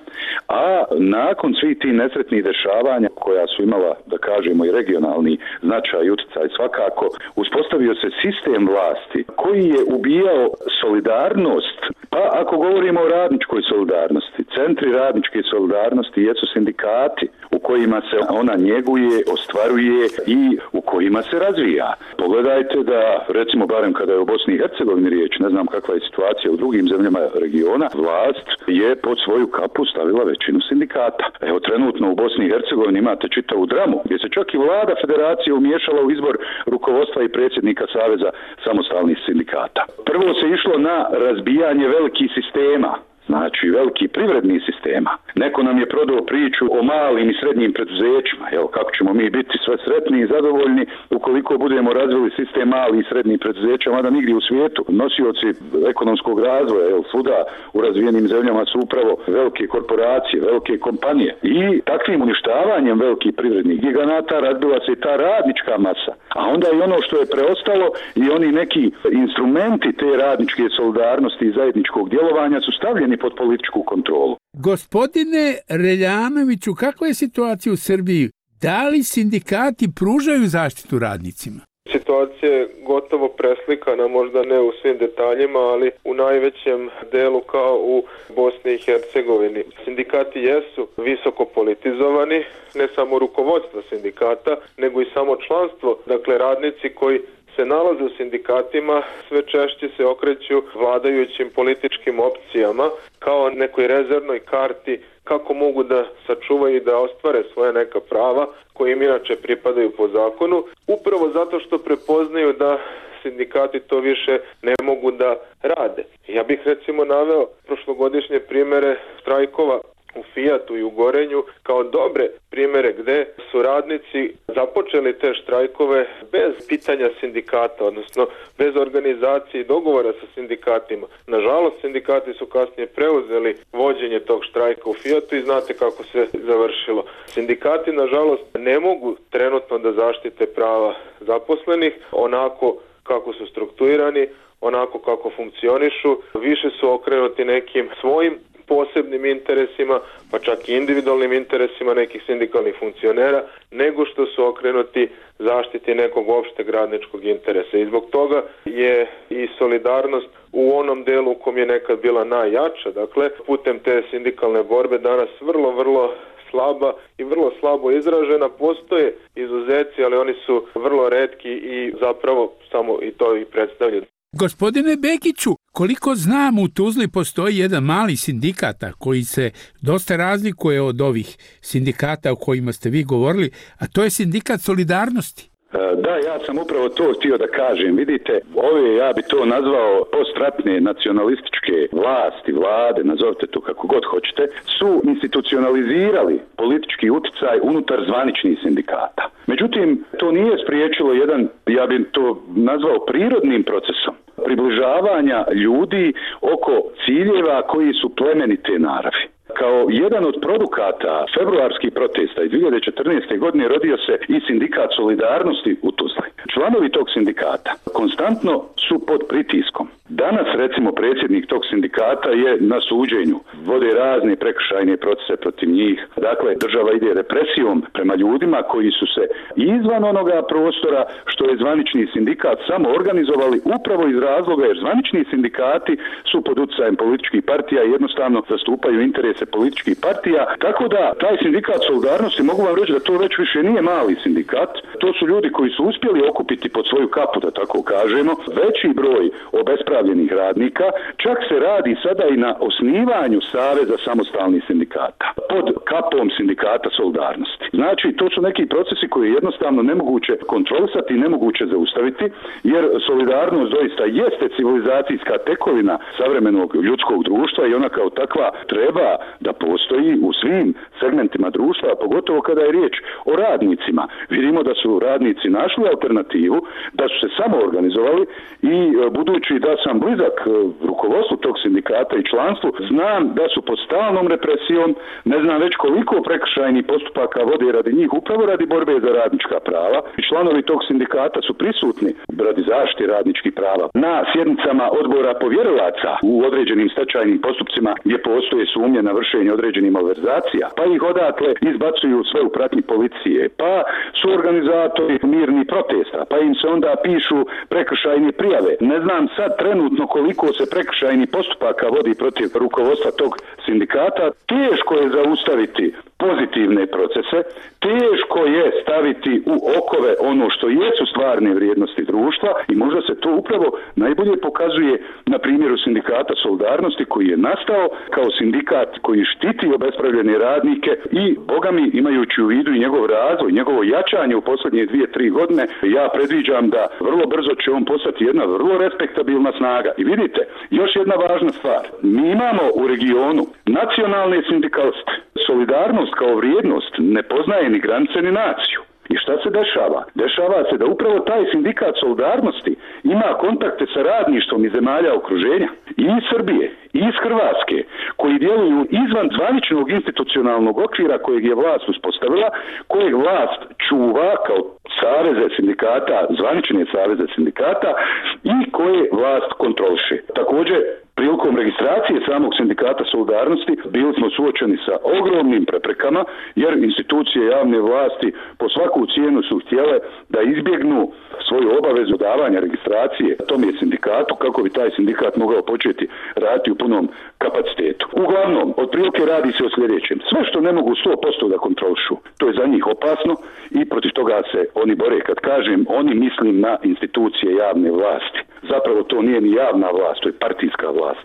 a nakon svih tih nesretnih dešavanja koja su imala, da kažemo, i regionalni značaj i utjecaj svakako, uspostavio se sistem vlasti koji je ubijao solidarnost. Pa ako govorimo o radničkoj solidarnosti, centri radničke solidarnosti jesu sindikati u kojima se ona njeguje, ostvaruje i u kojima se razvija. Pogledajte da, recimo, barem kada je o Bosni i Hercegovini riječ, ne znam kakva je situacija u drugim zemljama regiona, vlast je pod svoju kapu stavila većinu sindikata. Evo, trenutno u Bosni i Hercegovini imate čitavu dramu gdje se čak i vlada federacije umiješala u izbor rukovodstva i predsjednika Saveza samostalnih sindikata. Prvo se išlo na razbijanje velikih sistema, znači veliki privrednih sistema. Neko nam je prodao priču o malim i srednjim preduzećima, evo, kako ćemo mi biti sve sretni i zadovoljni ukoliko budemo razvili sistem malih i srednjih preduzeća, mada nigdje u svijetu nosioci ekonomskog razvoja, evo, svuda u razvijenim zemljama su upravo velike korporacije, velike kompanije, i takvim uništavanjem velikih privrednih giganata razbila se i ta radnička masa, a onda i ono što je preostalo i oni neki instrumenti te radničke solidarnosti i zajedničkog djelovanja su stavljeni pod političku kontrolu. Gospodine Reljanoviću, kakva je situacija u Srbiji? Da li sindikati pružaju zaštitu radnicima? Situacija je gotovo preslikana, možda ne u svim detaljima, ali u najvećem delu kao u Bosni i Hercegovini. Sindikati jesu visoko politizovani, ne samo rukovodstvo sindikata, nego i samo članstvo, dakle radnici koji se nalaze u sindikatima sve češće se okreću vladajućim političkim opcijama kao nekoj rezervnoj karti kako mogu da sačuvaju i da ostvare svoje neka prava koje im inače pripadaju po zakonu, upravo zato što prepoznaju da sindikati to više ne mogu da rade. Ja bih recimo naveo prošlogodišnje primere štrajkova u Fijatu i u Gorenju kao dobre primere gde su radnici započeli te štrajkove bez pitanja sindikata, odnosno bez organizacije i dogovora sa sindikatima. Nažalost, sindikati su kasnije preuzeli vođenje tog štrajka u Fijatu i znate kako se završilo. Sindikati, nažalost, ne mogu trenutno da zaštite prava zaposlenih onako kako su strukturirani, onako kako funkcionišu, više su okrenuti nekim svojim posebnim interesima, pa čak i individualnim interesima nekih sindikalnih funkcionera, nego što su okrenuti zaštiti nekog opšteg radničkog interesa. I zbog toga je i solidarnost u onom delu u kom je nekad bila najjača, dakle, putem te sindikalne borbe danas vrlo, vrlo slaba i vrlo slabo izražena. Postoje izuzeci, ali oni su vrlo retki i zapravo samo i to i predstavljaju. Gospodine Begiću, koliko znam, u Tuzli postoji jedan mali sindikata koji se dosta razlikuje od ovih sindikata o kojima ste vi govorili, a to je sindikat Solidarnosti. Da, ja sam upravo to htio da kažem. Vidite, ove, ja bi to nazvao postratne nacionalističke vlasti, vlade, nazovite to kako god hoćete, su institucionalizirali politički utjecaj unutar zvaničnih sindikata. Međutim, to nije spriječilo jedan, ja bih to nazvao prirodnim procesom približavanja ljudi oko ciljeva koji su plemenite naravi. Kao jedan od produkata februarskih protesta iz dvije hiljade četrnaeste. godine rodio se i sindikat Solidarnosti u Tuzli. Članovi tog sindikata konstantno su pod pritiskom. Danas, recimo, predsjednik tog sindikata je na suđenju. Vode razne prekršajne procese protiv njih. Dakle, država ide represijom prema ljudima koji su se izvan onoga prostora što je zvanični sindikat samo organizovali upravo iz razloga jer zvanični sindikati su pod utjecajem političkih partija i jednostavno zastupaju interese političkih partija. Tako da taj sindikat Solidarnosti, mogu vam reći da to već više nije mali sindikat. To su ljudi koji su uspjeli okupiti pod svoju kapu, da tako kažemo, veći broj obespravljenih radnika. Čak se radi sada i na osnivanju Saveza samostalnih sindikata pod kapom sindikata Solidarnosti. Znači, to su neki procesi koji je jednostavno nemoguće kontrolisati i nemoguće zaustaviti, jer solidarnost doista jeste civilizacijska tekovina savremenog ljudskog društva i ona kao takva treba da postoji u svim segmentima društva, pogotovo kada je riječ o radnicima. Vidimo da su radnici našli alternativu, da su se samo organizovali i budući da sam blizak rukovodstvu tog sindikata i članstvu, znam da su pod stalnom represijom, ne znam već koliko prekršajnih postupaka vode radi njih, upravo radi borbe za radnička prava. I članovi tog sindikata su prisutni radi zaštite radničkih prava na sjednicama odbora povjerilaca u određenim stečajnim postupcima gdje postoje sumnje na vršenje određenih malverzacija, pa ih odatle izbacuju sve u pratnji policije, pa su organizatori mirnih protesta, pa im se onda pišu prekršajne prijave. Ne znam sad trenutno koliko se prekršajnih postupaka vodi protiv rukovodstva tog sindikata. Teško je zaustaviti pozitivne procese, teško je staviti u okove ono što jesu stvarne vrijednosti društva i možda se to upravo najbolje pokazuje na primjeru sindikata Solidarnosti koji je nastao kao sindikat koji štiti obespravljene radnike i, bogami, imajući u vidu i njegov razvoj, njegovo jačanje u posljednje dvije, tri godine, ja predviđam da vrlo brzo će on postati jedna vrlo respektabilna snaga. I vidite, još jedna važna stvar. Mi imamo u regionu nacionalne sindikaliste. Solidarnost kao vrijednost ne poznaje ni granice ni naciju. I šta se dešava? Dešava se da upravo taj sindikat Solidarnosti ima kontakte sa radništvom iz zemalja okruženja, i iz Srbije, i iz Hrvatske, koji djeluju izvan zvaničnog institucionalnog okvira kojeg je vlast uspostavila, kojeg vlast čuva kao saveze sindikata, zvanične saveze sindikata i koje vlast kontroliše. Također, Prilikom registracije samog sindikata Solidarnosti bili smo suočeni sa ogromnim preprekama, jer institucije javne vlasti po svaku cijenu su htjele da izbjegnu svoju obavezu davanja registracije tom je sindikatu kako bi taj sindikat mogao početi raditi u punom kapacitetu. Uglavnom, otprilike radi se o sljedećem. Sve što ne mogu sto posto da kontrolišu, to je za njih opasno i protiv toga se oni bore. Kad kažem oni, mislim na institucije javne vlasti. Zapravo to nije ni javna vlast, to je partijska vlast.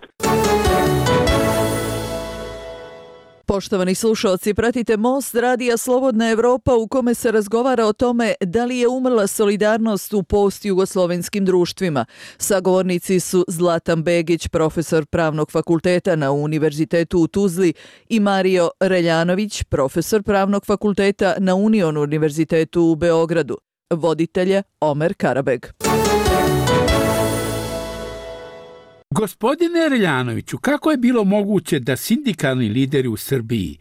Poštovani slušalci, pratite Most radija Slobodna Evropa u kome se razgovara o tome da li je umrla solidarnost u postjugoslovenskim društvima. Sagovornici su Zlatan Begić, profesor Pravnog fakulteta na Univerzitetu u Tuzli, i Mario Reljanović, profesor Pravnog fakulteta na Union Univerzitetu u Beogradu. Voditelje Omer Karabeg. Gospodine Reljanoviću, kako je bilo moguće da sindikalni lideri u Srbiji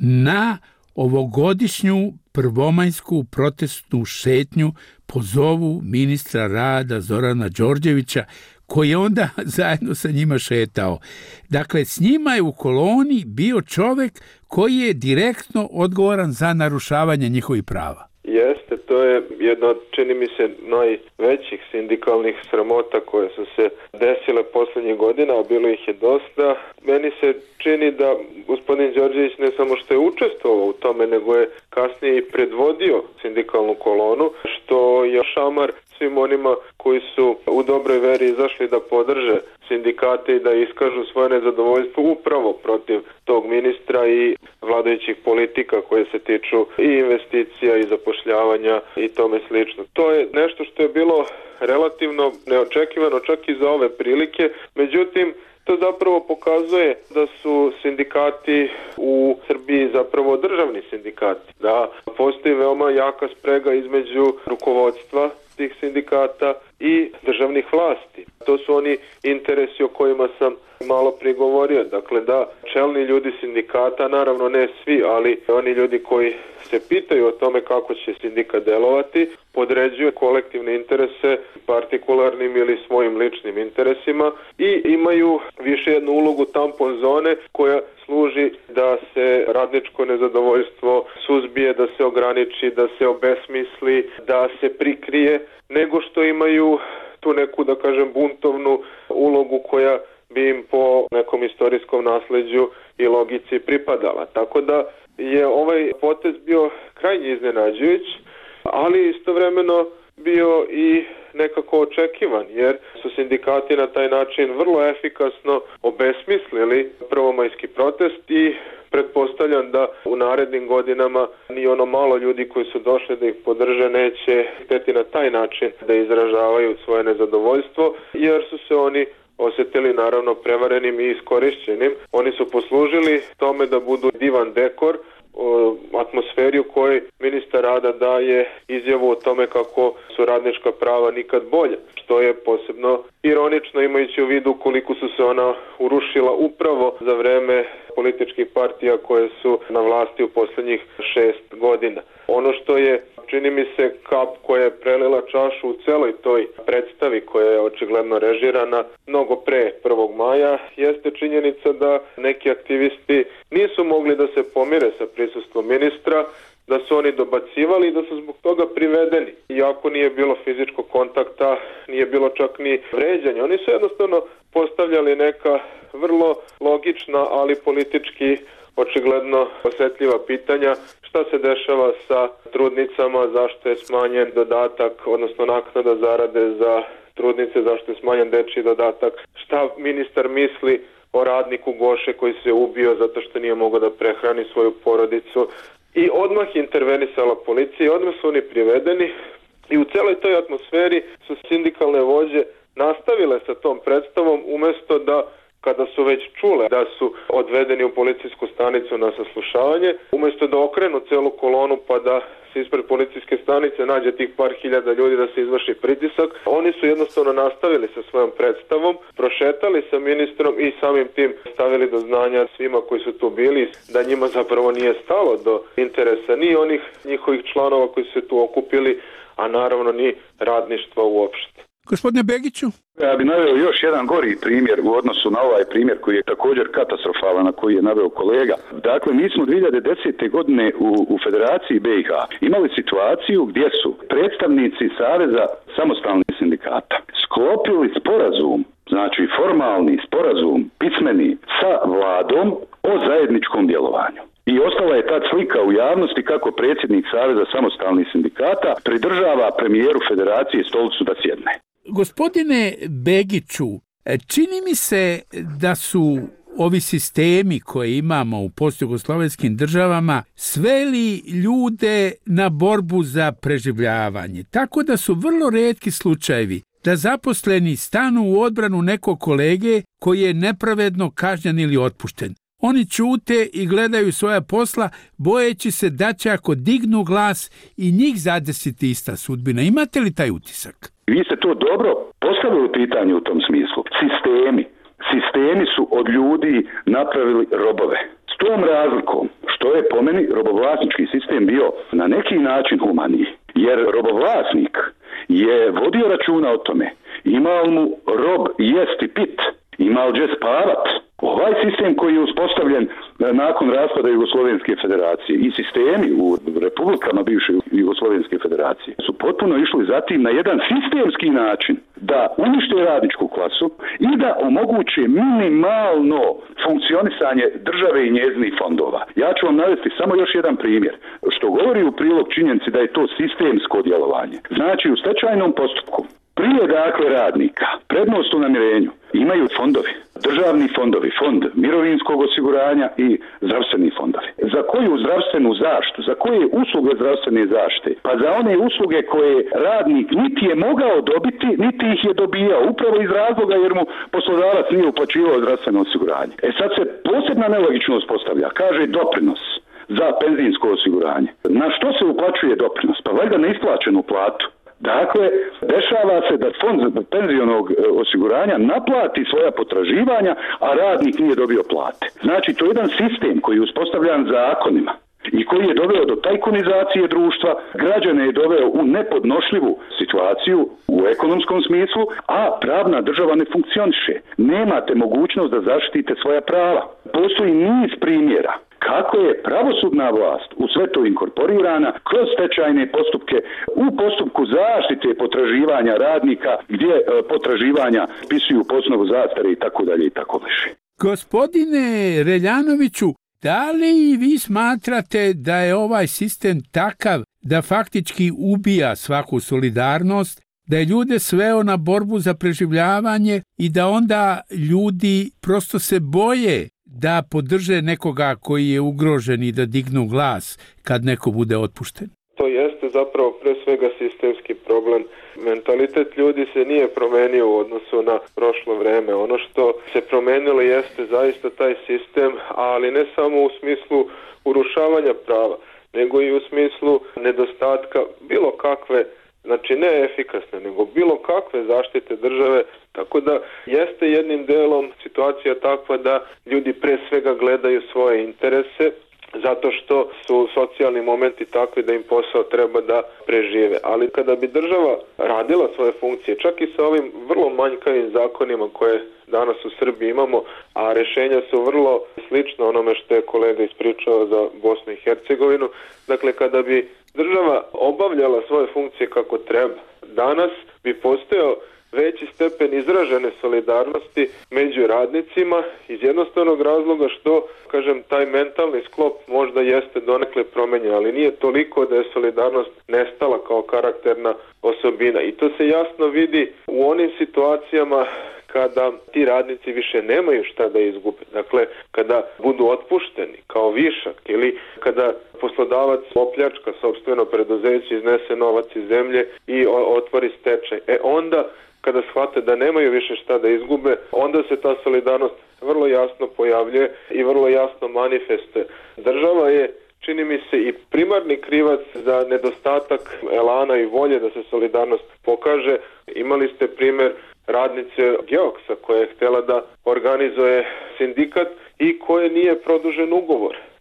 na ovogodišnju prvomajsku protestnu šetnju pozovu ministra rada Zorana Đorđevića, koji je onda zajedno sa njima šetao? Dakle, s njima je u koloni bio čovjek koji je direktno odgovoran za narušavanje njihovih prava. Jeste, to je jedna od, čini mi se, najvećih sindikalnih sramota koje su se desile posljednjih godina, a bilo ih je dosta. Meni se čini da gospodin Đorđević ne samo što je učestvovao u tome, nego je kasnije i predvodio sindikalnu kolonu, što je šamar svim onima koji su u dobroj veri izašli da podrže sindikate i da iskažu svoje nezadovoljstvo upravo protiv tog ministra i vladajućih politika koje se tiču i investicija i zapošljavanja i tome slično. To je nešto što je bilo relativno neočekivano čak i za ove prilike, međutim to zapravo pokazuje da su sindikati u Srbiji zapravo državni sindikati, da postoji veoma jaka sprega između rukovodstva tih sindikata i državnih vlasti. To su oni interesi o kojima sam malo prigovorio. Dakle, da čelni ljudi sindikata, naravno ne svi, ali oni ljudi koji se pitaju o tome kako će sindikat delovati, podređuju kolektivne interese partikularnim ili svojim ličnim interesima i imaju više jednu ulogu tampon zone koja služi da se radničko nezadovoljstvo suzbije, da se ograniči, da se obesmisli, da se prikrije, nego što imaju tu neku, da kažem, buntovnu ulogu koja bi im po nekom istorijskom nasleđu i logici pripadala. Tako da je ovaj potez bio krajnje iznenađujuć, ali istovremeno bio i nekako očekivan, jer su sindikati na taj način vrlo efikasno obesmislili prvomajski protest i pretpostavljam da u narednim godinama ni ono malo ljudi koji su došli da ih podrže neće hteti na taj način da izražavaju svoje nezadovoljstvo, jer su se oni osjetili naravno prevarenim i iskorišćenim. Oni su poslužili tome da budu divan dekor o atmosferi u kojoj ministar rada daje izjavu o tome kako su radnička prava nikad bolja, što je posebno ironično imajući u vidu koliko su se ona urušila upravo za vreme političkih partija koje su na vlasti u posljednjih šest godina. Ono što je, čini mi se, kap koja je prelila čašu u celoj toj predstavi koja je očigledno režirana mnogo pre prvog maja, jeste činjenica da neki aktivisti nisu mogli da se pomire sa prisustvom ministra, da su oni dobacivali i da su zbog toga privedeni. Iako nije bilo fizičkog kontakta, nije bilo čak ni vređanja. Oni su jednostavno postavljali neka vrlo logična, ali politički očigledno osjetljiva pitanja. Šta se dešava sa trudnicama, zašto je smanjen dodatak, odnosno naknada zarade za trudnice, zašto je smanjen dečji dodatak, šta ministar misli o radniku Goše koji se ubio zato što nije mogao da prehrani svoju porodicu. I odmah je intervenisala policija i odmah su oni privedeni i u celoj toj atmosferi su sindikalne vođe nastavile sa tom predstavom umjesto da, kada su već čule da su odvedeni u policijsku stanicu na saslušavanje, umjesto da okrenu celu kolonu pa da se ispred policijske stanice nađe tih par hiljada ljudi da se izvrši pritisak, oni su jednostavno nastavili sa svojom predstavom, prošetali sa ministrom i samim tim stavili do znanja svima koji su tu bili da njima zapravo nije stalo do interesa ni onih njihovih članova koji su se tu okupili, a naravno ni radništva uopšte. Gospodine Begiću? Ja bi naveo još jedan gori primjer u odnosu na ovaj primjer koji je također katastrofalan, na koji je naveo kolega. Dakle, mi smo dvije hiljade desete. godine u, u Federaciji B i H imali situaciju gdje su predstavnici Saveza samostalnih sindikata sklopili sporazum, znači formalni sporazum, pismeni, sa vladom o zajedničkom djelovanju. I ostala je ta slika u javnosti kako predsjednik Saveza samostalnih sindikata pridržava premijeru Federacije stolicu da sjedne. Gospodine Begiću, čini mi se da su ovi sistemi koje imamo u postjugoslovenskim državama sveli ljude na borbu za preživljavanje. Tako da su vrlo retki slučajevi da zaposleni stanu u odbranu nekog kolege koji je nepravedno kažnjen ili otpušten. Oni ćute i gledaju svoja posla, bojeći se da će ako dignu glas i njih zadesiti ista sudbina. Imate li taj utisak? Vi ste to dobro postavili pitanje u tom smislu. Sistemi. Sistemi su od ljudi napravili robove. S tom razlikom što je po meni robovlasnički sistem bio na neki način humaniji. Jer robovlasnik je vodio računa o tome. Imao mu rob jesti pit, imao gdje spavat. Ovaj sistem koji je uspostavljen nakon raspada Jugoslovenske federacije i sistemi u republikama bivše Jugoslovenske federacije su potpuno išli zatim na jedan sistemski način da unište radničku klasu i da omoguće minimalno funkcionisanje države i njezinih fondova. Ja ću vam navesti samo još jedan primjer, što govori u prilog činjenici da je to sistemsko djelovanje. Znači, u stečajnom postupku prije dakle radnika prednost u namirenju imaju fondovi, državni fondovi, fond mirovinskog osiguranja i zdravstveni fondovi. Za koju zdravstvenu zaštitu, za koje usluge zdravstvene zaštite? Pa za one usluge koje radnik niti je mogao dobiti, niti ih je dobijao, upravo iz razloga jer mu poslodavac nije uplaćivao zdravstveno osiguranje. E sad se posebna nelogičnost postavlja, kaže doprinos za penzijsko osiguranje. Na što se uplaćuje doprinos? Pa valjda na isplaćenu platu. Dakle, dešava se da fond penzionog osiguranja naplati svoja potraživanja, a radnik nije dobio plate. Znači, to je jedan sistem koji je uspostavljan zakonima i koji je doveo do tajkunizacije društva, građane je doveo u nepodnošljivu situaciju u ekonomskom smislu, a pravna država ne funkcioniše. Nemate mogućnost da zaštitite svoja prava. Postoji niz primjera kako je pravosudna vlast u sve to inkorporirana kroz stečajne postupke u postupku zaštite potraživanja radnika gdje e, potraživanja pisuju po osnovu zastare i tako dalje i tako više. Gospodine Reljanoviću, da li vi smatrate da je ovaj sistem takav da faktički ubija svaku solidarnost, da je ljude sveo na borbu za preživljavanje i da onda ljudi prosto se boje da podrže nekoga koji je ugrožen i da dignu glas kad neko bude otpušten? To jeste zapravo pre svega sistemski problem. Mentalitet ljudi se nije promenio u odnosu na prošlo vreme. Ono što se promenilo jeste zaista taj sistem, ali ne samo u smislu urušavanja prava, nego i u smislu nedostatka bilo kakve, znači ne efikasne, nego bilo kakve zaštite države, tako da jeste jednim delom situacija takva da ljudi pre svega gledaju svoje interese, zato što su socijalni momenti takvi da im posao treba da prežive. Ali kada bi država radila svoje funkcije, čak i sa ovim vrlo manjkavim zakonima koje danas u Srbiji imamo, a rješenja su vrlo slična onome što je kolega ispričao za Bosnu i Hercegovinu, dakle kada bi država obavljala svoje funkcije kako treba, danas bi postojao veći stepen izražene solidarnosti među radnicima iz jednostavnog razloga što, kažem, taj mentalni sklop možda jeste donekle promenjen, ali nije toliko da je solidarnost nestala kao karakterna osobina. I to se jasno vidi u onim situacijama kada ti radnici više nemaju šta da izgube. Dakle, kada budu otpušteni kao višak ili kada poslodavac opljačka sopstveno preduzeće, iznese novac iz zemlje i otvori stečaj. E onda kada shvate da nemaju više šta da izgube, onda se ta solidarnost vrlo jasno pojavljuje i vrlo jasno manifestuje. Država je, čini mi se, i primarni krivac za nedostatak elana i volje da se solidarnost pokaže. Imali ste primjer radnice Geoksa koja je htjela da organizuje sindikat i koje nije produžen ugovor.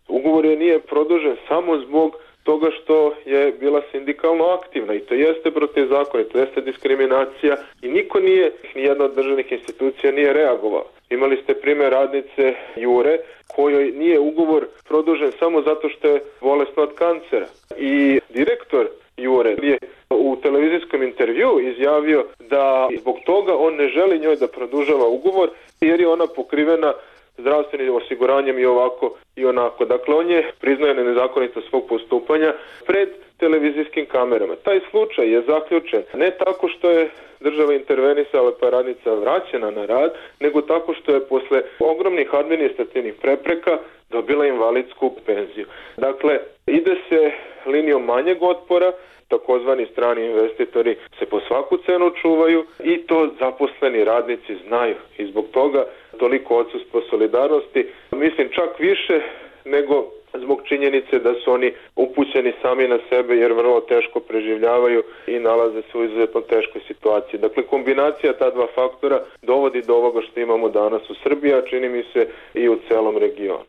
Ugovor je nije produžen samo zbog toga što je bila sindikalno aktivna i to jeste protivzakonito, to jeste diskriminacija i niko nije, nijedna od državnih institucija nije reagovala. Imali ste primjer radnice Jure kojoj nije ugovor produžen samo zato što je bolesna od kancera i direktor Jure je u televizijskom intervjuu izjavio da zbog toga on ne želi njoj da produžava ugovor jer je ona pokrivena zdravstvenim osiguranjem i ovako i onako. Dakle, on je priznaje nezakonitost svog postupanja pred televizijskim kamerama. Taj slučaj je zaključen ne tako što je država intervenisala pa je radnica vraćena na rad, nego tako što je posle ogromnih administrativnih prepreka dobila invalidsku penziju. Dakle, ide se linijom manjeg otpora, takozvani strani investitori se po svaku cenu čuvaju i to zaposleni radnici znaju i zbog toga toliko odsustvo solidarnosti, mislim čak više nego zbog činjenice da su oni upućeni sami na sebe jer vrlo teško preživljavaju i nalaze se u izuzetno teškoj situaciji. Dakle, kombinacija ta dva faktora dovodi do ovoga što imamo danas u Srbiji, a čini mi se i u celom regionu.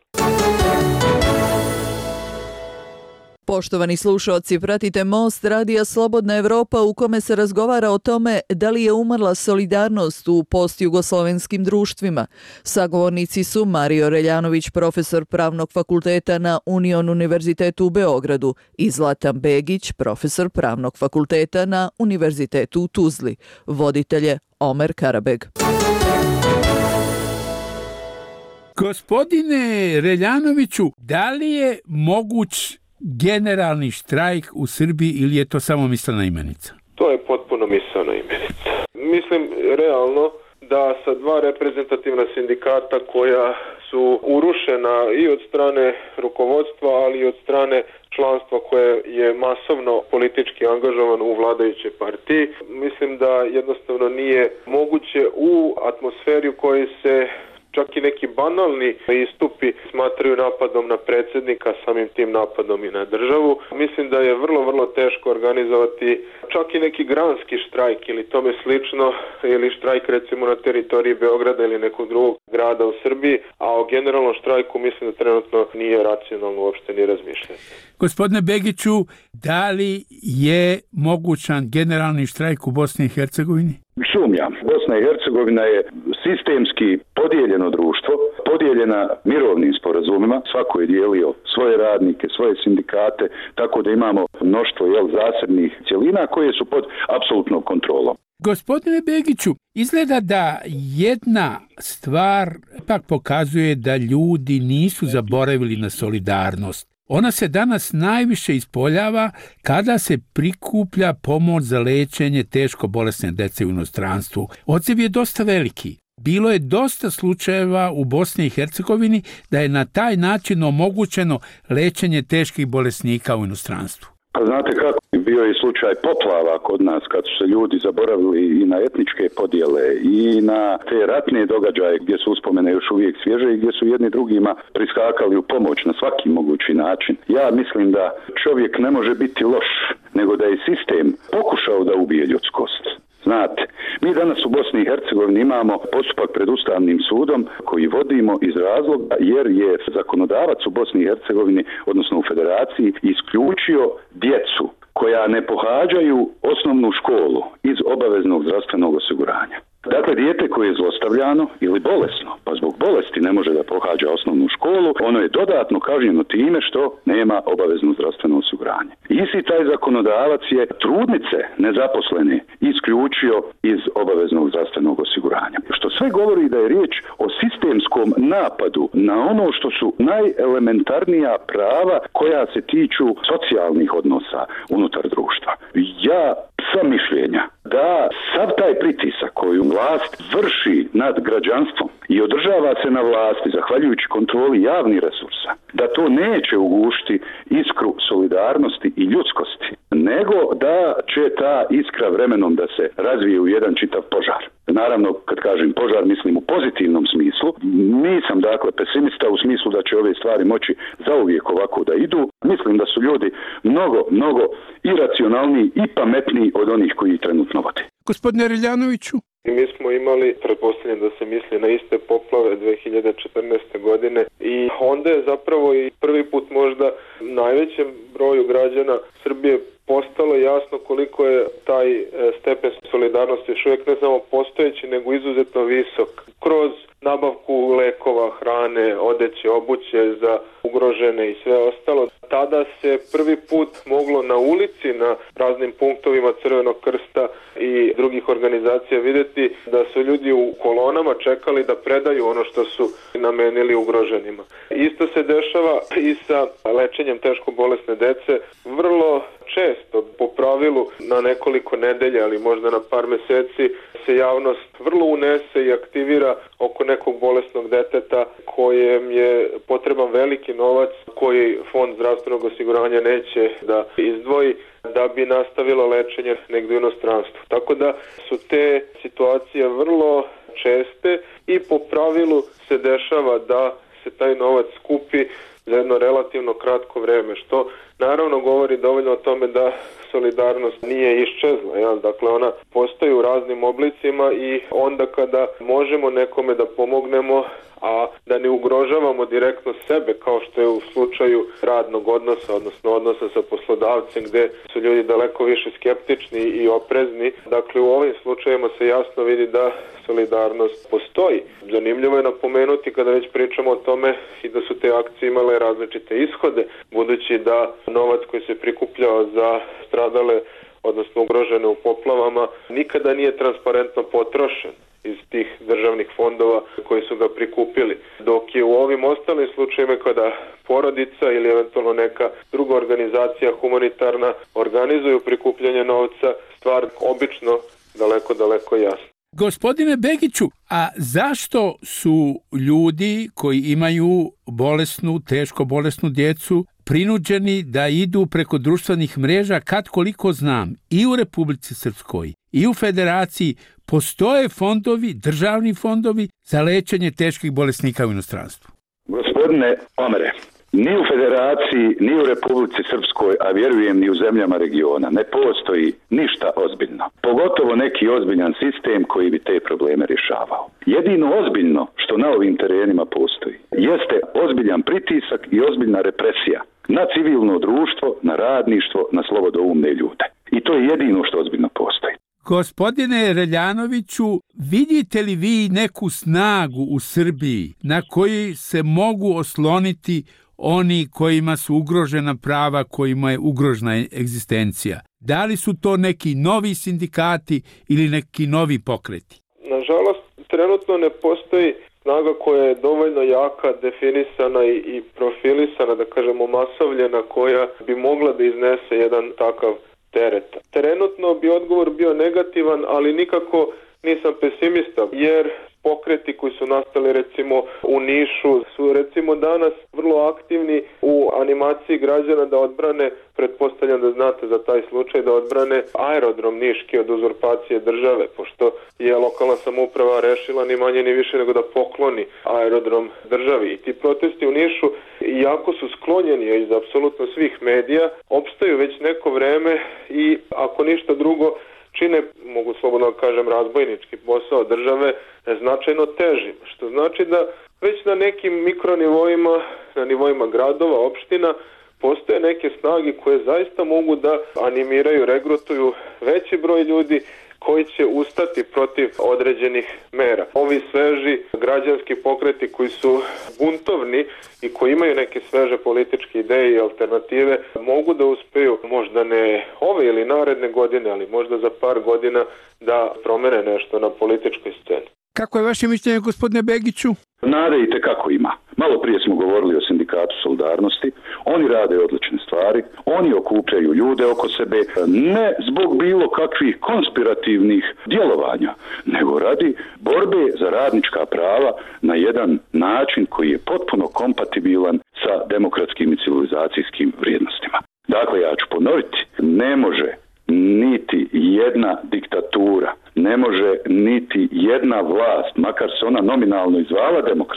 Poštovani slušaoci, pratite Most Radija Slobodna Evropa u kome se razgovara o tome da li je umrla solidarnost u postjugoslovenskim društvima. Sagovornici su Mario Reljanović, profesor Pravnog fakulteta na Union univerzitetu u Beogradu i Zlatan Begić, profesor Pravnog fakulteta na Univerzitetu u Tuzli. Voditelj je Omer Karabeg. Gospodine Reljanoviću, da li je moguć generalni štrajk u Srbiji ili je to samo mislena imenica? To je potpuno mislena imenica. Mislim realno da sa dva reprezentativna sindikata koja su urušena i od strane rukovodstva, ali i od strane članstva koje je masovno politički angažovano u vladajućoj partiji, mislim da jednostavno nije moguće u atmosferi u kojoj se čak i neki banalni istupi smatraju napadom na predsjednika, samim tim napadom i na državu. Mislim da je vrlo, vrlo teško organizovati čak i neki granski štrajk ili tome slično, ili štrajk recimo na teritoriji Beograda ili nekog drugog grada u Srbiji, a o generalnom štrajku mislim da trenutno nije racionalno uopšte ni razmišljati. Gospodine Begiću, da li je mogućan generalni štrajk u Bosni i Hercegovini? Sumnjam. Bosna i Hercegovina je sistemski podijeljeno društvo, podijeljena mirovnim sporazumima, svako je dijelio svoje radnike, svoje sindikate, tako da imamo mnoštvo jel, zasebnih cjelina koje su pod apsolutnom kontrolom. Gospodine Begiću, izgleda da jedna stvar pak pokazuje da ljudi nisu zaboravili na solidarnost. Ona se danas najviše ispoljava kada se prikuplja pomoć za lečenje teško bolesne dece u inostranstvu. Odziv je dosta veliki. Bilo je dosta slučajeva u Bosni i Hercegovini da je na taj način omogućeno lečenje teških bolesnika u inostranstvu. Pa znate kako, bio je slučaj poplava kod nas kad su se ljudi zaboravili i na etničke podjele i na te ratne događaje gdje su uspomene još uvijek svježe i gdje su jedni drugima priskakali u pomoć na svaki mogući način. Ja mislim da čovjek ne može biti loš, nego da je sistem pokušao da ubije ljudskost. Znate, mi danas u Bosni i Hercegovini imamo postupak pred Ustavnim sudom koji vodimo iz razloga jer je zakonodavac u Bosni i Hercegovini, odnosno u Federaciji, isključio djecu koja ne pohađaju osnovnu školu iz obaveznog zdravstvenog osiguranja. Dakle, dijete koje je zlostavljano ili bolesno, pa zbog bolesti ne može da pohađa osnovnu školu, ono je dodatno kažnjeno time što nema obavezno zdravstveno osiguranje. Isti taj zakonodavac je trudnice nezaposlene isključio iz obaveznog zdravstvenog osiguranja. Što sve govori da je riječ o sistemskom napadu na ono što su najelementarnija prava koja se tiču socijalnih odnosa unutar društva. Ja sam mišljenja da sav taj pritisak koju vlast vrši nad građanstvom i održava se na vlasti zahvaljujući kontroli javnih resursa, da to neće ugušiti iskru solidarnosti i ljudskosti, nego da će ta iskra vremenom da se razvije u jedan čitav požar. Naravno, kad kažem požar, mislim u pozitivnom smislu. Nisam dakle pesimista u smislu da će ove stvari moći zauvijek ovako da idu. Mislim da su ljudi mnogo, mnogo i racionalniji i pametniji od onih koji trenutno vode. Gospodine Reljanoviću? I mi smo imali, pretpostavljam da se misli na iste poplave dve hiljade četrnaeste. godine i onda je zapravo i prvi put možda najvećem broju građana Srbije postalo jasno koliko je taj stepen solidarnosti još uvijek ne samo postojeći, nego izuzetno visok. Kroz nabavku lekova, hrane, odeće, obuće za ugrožene i sve ostalo. Tada se prvi put moglo na ulici, na raznim punktovima Crvenog krsta i drugih organizacija vidjeti da su ljudi u kolonama čekali da predaju ono što su namenili ugroženima. Isto se dešava i sa lečenjem teško bolesne dece. Vrlo često, po pravilu na nekoliko nedelja, ali možda na par meseci, se javnost vrlo unese i aktivira oko nekog bolesnog deteta kojem je potreban veliki novac koji Fond zdravstvenog osiguranja neće da izdvoji da bi nastavilo lečenje negdje u inostranstvu. Tako da su te situacije vrlo česte i po pravilu se dešava da se taj novac skupi za jedno relativno kratko vreme, što naravno govori dovoljno o tome da solidarnost nije iščezla. Jel? Dakle, ona postoji u raznim oblicima i onda kada možemo nekome da pomognemo, a da ne ugrožavamo direktno sebe, kao što je u slučaju radnog odnosa, odnosno odnosa sa poslodavcem, gde su ljudi daleko više skeptični i oprezni. Dakle, u ovim slučajevima se jasno vidi da solidarnost postoji. Zanimljivo je napomenuti, kada već pričamo o tome, i da su te akcije imale različite ishode, budući da novac koji se prikupljao za stradale, odnosno ugrožene u poplavama, nikada nije transparentno potrošen iz tih državnih fondova koji su ga prikupili. Dok je u ovim ostalim slučajevima kada porodica ili eventualno neka druga organizacija humanitarna organizuju prikupljanje novca, stvar obično daleko, daleko jasna. Gospodine Begiću, a zašto su ljudi koji imaju bolesnu, teško bolesnu djecu prinuđeni da idu preko društvenih mreža, kad koliko znam, i u Republici Srpskoj i u Federaciji postoje fondovi, državni fondovi za lečenje teških bolesnika u inostranstvu? Gospodine Omere, ni u Federaciji, ni u Republici Srpskoj, a vjerujem ni u zemljama regiona, ne postoji ništa ozbiljno. Pogotovo neki ozbiljan sistem koji bi te probleme rješavao. Jedino ozbiljno što na ovim terenima postoji jeste ozbiljan pritisak i ozbiljna represija na civilno društvo, na radništvo, na slobodoumne ljude. I to je jedino što ozbiljno postoji. Gospodine Reljanoviću, vidite li vi neku snagu u Srbiji na koji se mogu osloniti oni kojima su ugrožena prava, kojima je ugrožena egzistencija? Da li su to neki novi sindikati ili neki novi pokreti? Nažalost, trenutno ne postoji snaga koja je dovoljno jaka, definisana i, i profilisana, da kažemo masovljena, koja bi mogla da iznese jedan takav teret. Trenutno bi odgovor bio negativan, ali nikako nisam pesimista, jer pokreti koji su nastali recimo u Nišu su recimo danas vrlo aktivni u animaciji građana da odbrane, pretpostavljam da znate za taj slučaj, da odbrane aerodrom Niški od uzurpacije države, pošto je lokalna samouprava rešila ni manje ni više nego da pokloni aerodrom državi. I ti protesti u Nišu, iako su sklonjeni iz apsolutno svih medija, opstaju već neko vreme i ako ništa drugo čine, mogu slobodno da kažem, razbojnički posao države značajno težim, što znači da već na nekim mikronivoima, na nivoima gradova, opština, postoje neke snage koje zaista mogu da animiraju, regrutuju veći broj ljudi koji će ustati protiv određenih mera. Ovi sveži građanski pokreti koji su buntovni i koji imaju neke sveže političke ideje i alternative mogu da uspeju, možda ne ove ili naredne godine, ali možda za par godina da promene nešto na političkoj sceni. Kako je vaše mišljenje, gospodine Begiću? Nade i tekako ima. Malo prije smo govorili o sindikatu solidarnosti. Oni rade odlične stvari, oni okupljaju ljude oko sebe, ne zbog bilo kakvih konspirativnih djelovanja, nego radi borbe za radnička prava na jedan način koji je potpuno kompatibilan sa demokratskim i civilizacijskim vrijednostima. Dakle, ja ću ponoviti, ne može niti jedna diktatura, ne može niti jedna vlast, makar se ona nominalno izvala demokratsku,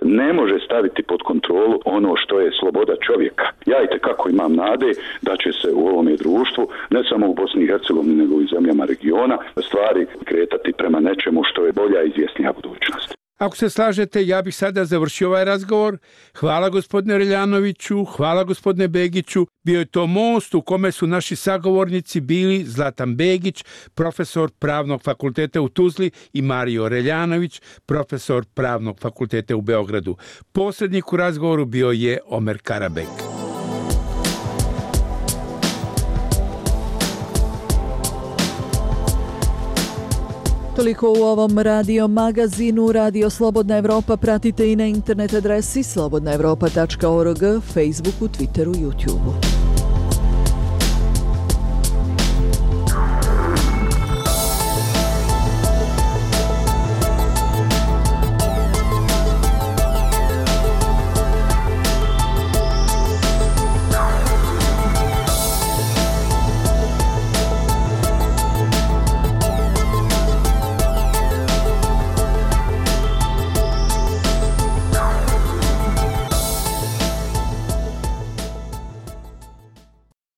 ne može staviti pod kontrolu ono što je sloboda čovjeka. Ja i tekako imam nade da će se u ovome društvu, ne samo u Bosni i Hercegovini, nego i zemljama regiona, stvari kretati prema nečemu što je bolja i izvjesnija budućnost. Ako se slažete, ja bih sada završio ovaj razgovor. Hvala gospodine Reljanoviću, hvala gospodine Begiću. Bio je to most u kome su naši sagovornici bili Zlatan Begić, profesor Pravnog fakulteta u Tuzli, i Mario Reljanović, profesor Pravnog fakulteta u Beogradu. Posrednik u razgovoru bio je Omer Karabek. Toliko u ovom radio magazinu. Radio Slobodna Evropa pratite i na internet adresi slobodna evropa tačka org, Facebooku, Twitteru, YouTubeu.